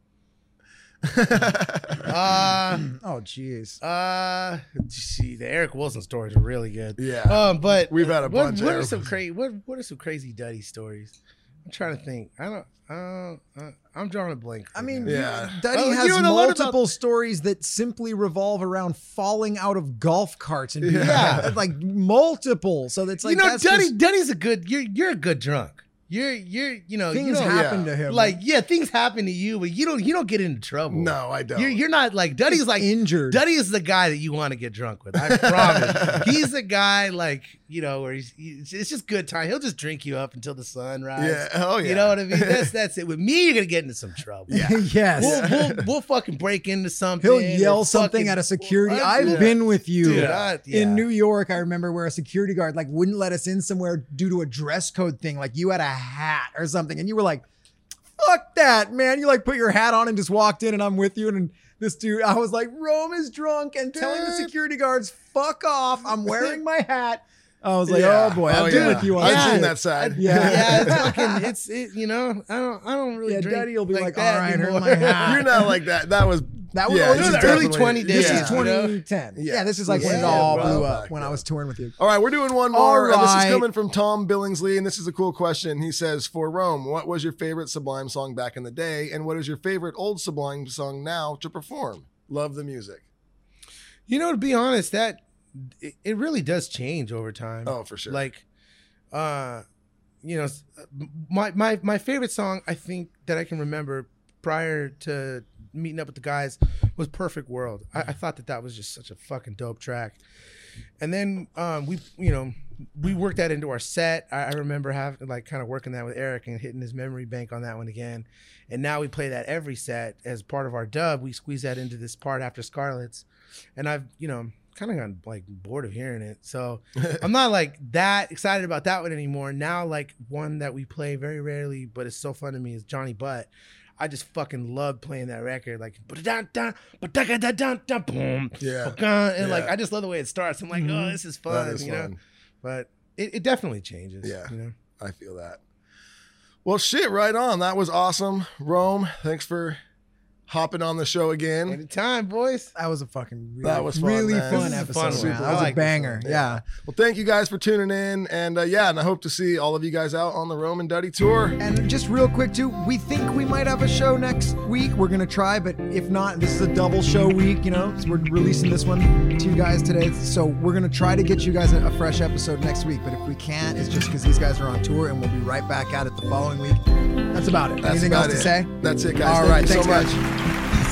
Oh, jeez. See, the Eric Wilson stories are really good. Yeah. But We've had a bunch What of are some Eric crazy? What are some crazy Duddy stories? I'm trying to think. I'm drawing a blank. I mean, Yeah. Duddy has multiple stories that simply revolve around falling out of golf carts and like multiple. So it's like, Duddy's a good. You're a good drunk. Things happen to him. Like, things happen to you, but you don't get into trouble. No, I don't. You're not like Duddy's like injured. Duddy is the guy that you want to get drunk with. I promise. He's the guy like, where it's just good time. He'll just drink you up until the sun rises. Yeah. Oh yeah. You know what I mean? That's it. With me, you're gonna get into some trouble. Yeah. Yes. We'll fucking break into something. He'll yell something at a security. I've been with you in New York. I remember where a security guard like wouldn't let us in somewhere due to a dress code thing. Like you had a hat or something, and you were like, "Fuck that, man!" You like put your hat on and just walked in, and I'm with you. And this dude, I was like, "Rome is drunk," and telling the security guards, "Fuck off! I'm wearing my hat." I was like, "Oh boy, I've been with you on I've seen that that side. It's fucking. I don't really. Drink Daddy will be like, that "All right, anymore." here's my hat." You're not like that. That was That was, yeah, this is the early 20 days. This is Yeah. 2010. Yeah, this is like when it Yeah, all well blew up back when I was touring with you. All right, we're doing one more. All And this is right. coming from Tom Billingsley, and this is a cool question. He says, for Rome, what was your favorite Sublime song back in the day, and what is your favorite old Sublime song now to perform? Love the music. To be honest, that it really does change over time. Oh, for sure. Like, my favorite song I think that I can remember prior to meeting up with the guys was Perfect World. I thought that was just such a fucking dope track. And then we worked that into our set. I remember having kind of working that with Eric and hitting his memory bank on that one again. And now we play that every set as part of our dub. We squeeze that into this part after Scarlet's. And I've, kind of gotten bored of hearing it. So I'm not that excited about that one anymore. Now one that we play very rarely, but it's so fun to me is Johnny Butt. I just fucking love playing that record. Boom. Yeah. And I just love the way it starts. I'm like, oh, this is fun. That is fun. But it definitely changes. Yeah. You know? I feel that. Well, shit, right on. That was awesome. Rome, thanks for hopping on the show again. Anytime, boys. That was a fucking That was fun, really man. fun This is episode. fun man. one. That was I a like this banger. one. Yeah. Well, thank you guys for tuning in. And and I hope to see all of you guys out on the Rome and Duddy tour. And just real quick too, we think we might have a show next week. We're gonna try, but if not, this is a double show week, so we're releasing this one to you guys today. So we're gonna try to get you guys a fresh episode next week. But if we can't, it's just because these guys are on tour, and we'll be right back at it the following week. That's about it. That's Anything about else to it. say? That's it, guys. All Thank right, you thanks, so much. guys.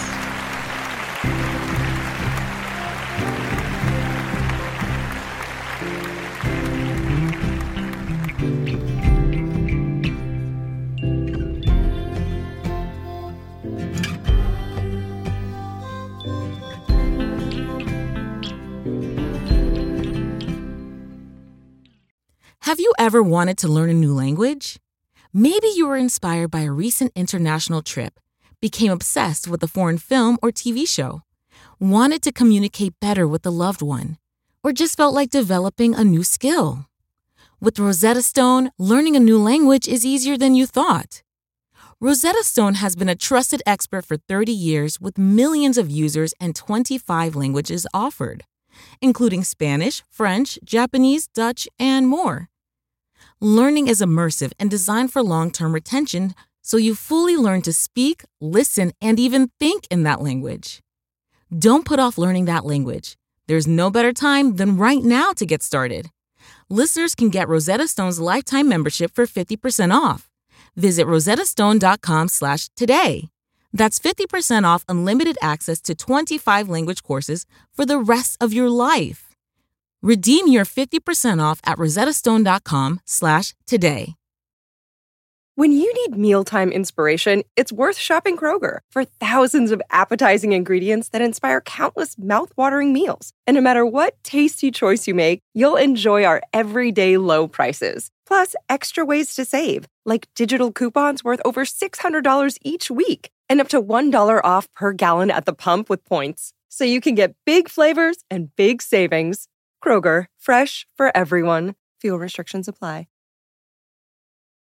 Have you ever wanted to learn a new language? Maybe you were inspired by a recent international trip, became obsessed with a foreign film or TV show, wanted to communicate better with a loved one, or just felt like developing a new skill. With Rosetta Stone, learning a new language is easier than you thought. Rosetta Stone has been a trusted expert for 30 years with millions of users and 25 languages offered, including Spanish, French, Japanese, Dutch, and more. Learning is immersive and designed for long-term retention, so you fully learn to speak, listen, and even think in that language. Don't put off learning that language. There's no better time than right now to get started. Listeners can get Rosetta Stone's lifetime membership for 50% off. Visit rosettastone.com/today. That's 50% off unlimited access to 25 language courses for the rest of your life. Redeem your 50% off at rosettastone.com/today. When you need mealtime inspiration, it's worth shopping Kroger for thousands of appetizing ingredients that inspire countless mouthwatering meals. And no matter what tasty choice you make, you'll enjoy our everyday low prices. Plus, extra ways to save, like digital coupons worth over $600 each week and up to $1 off per gallon at the pump with points. So you can get big flavors and big savings. Kroger, fresh for everyone. Fuel restrictions apply.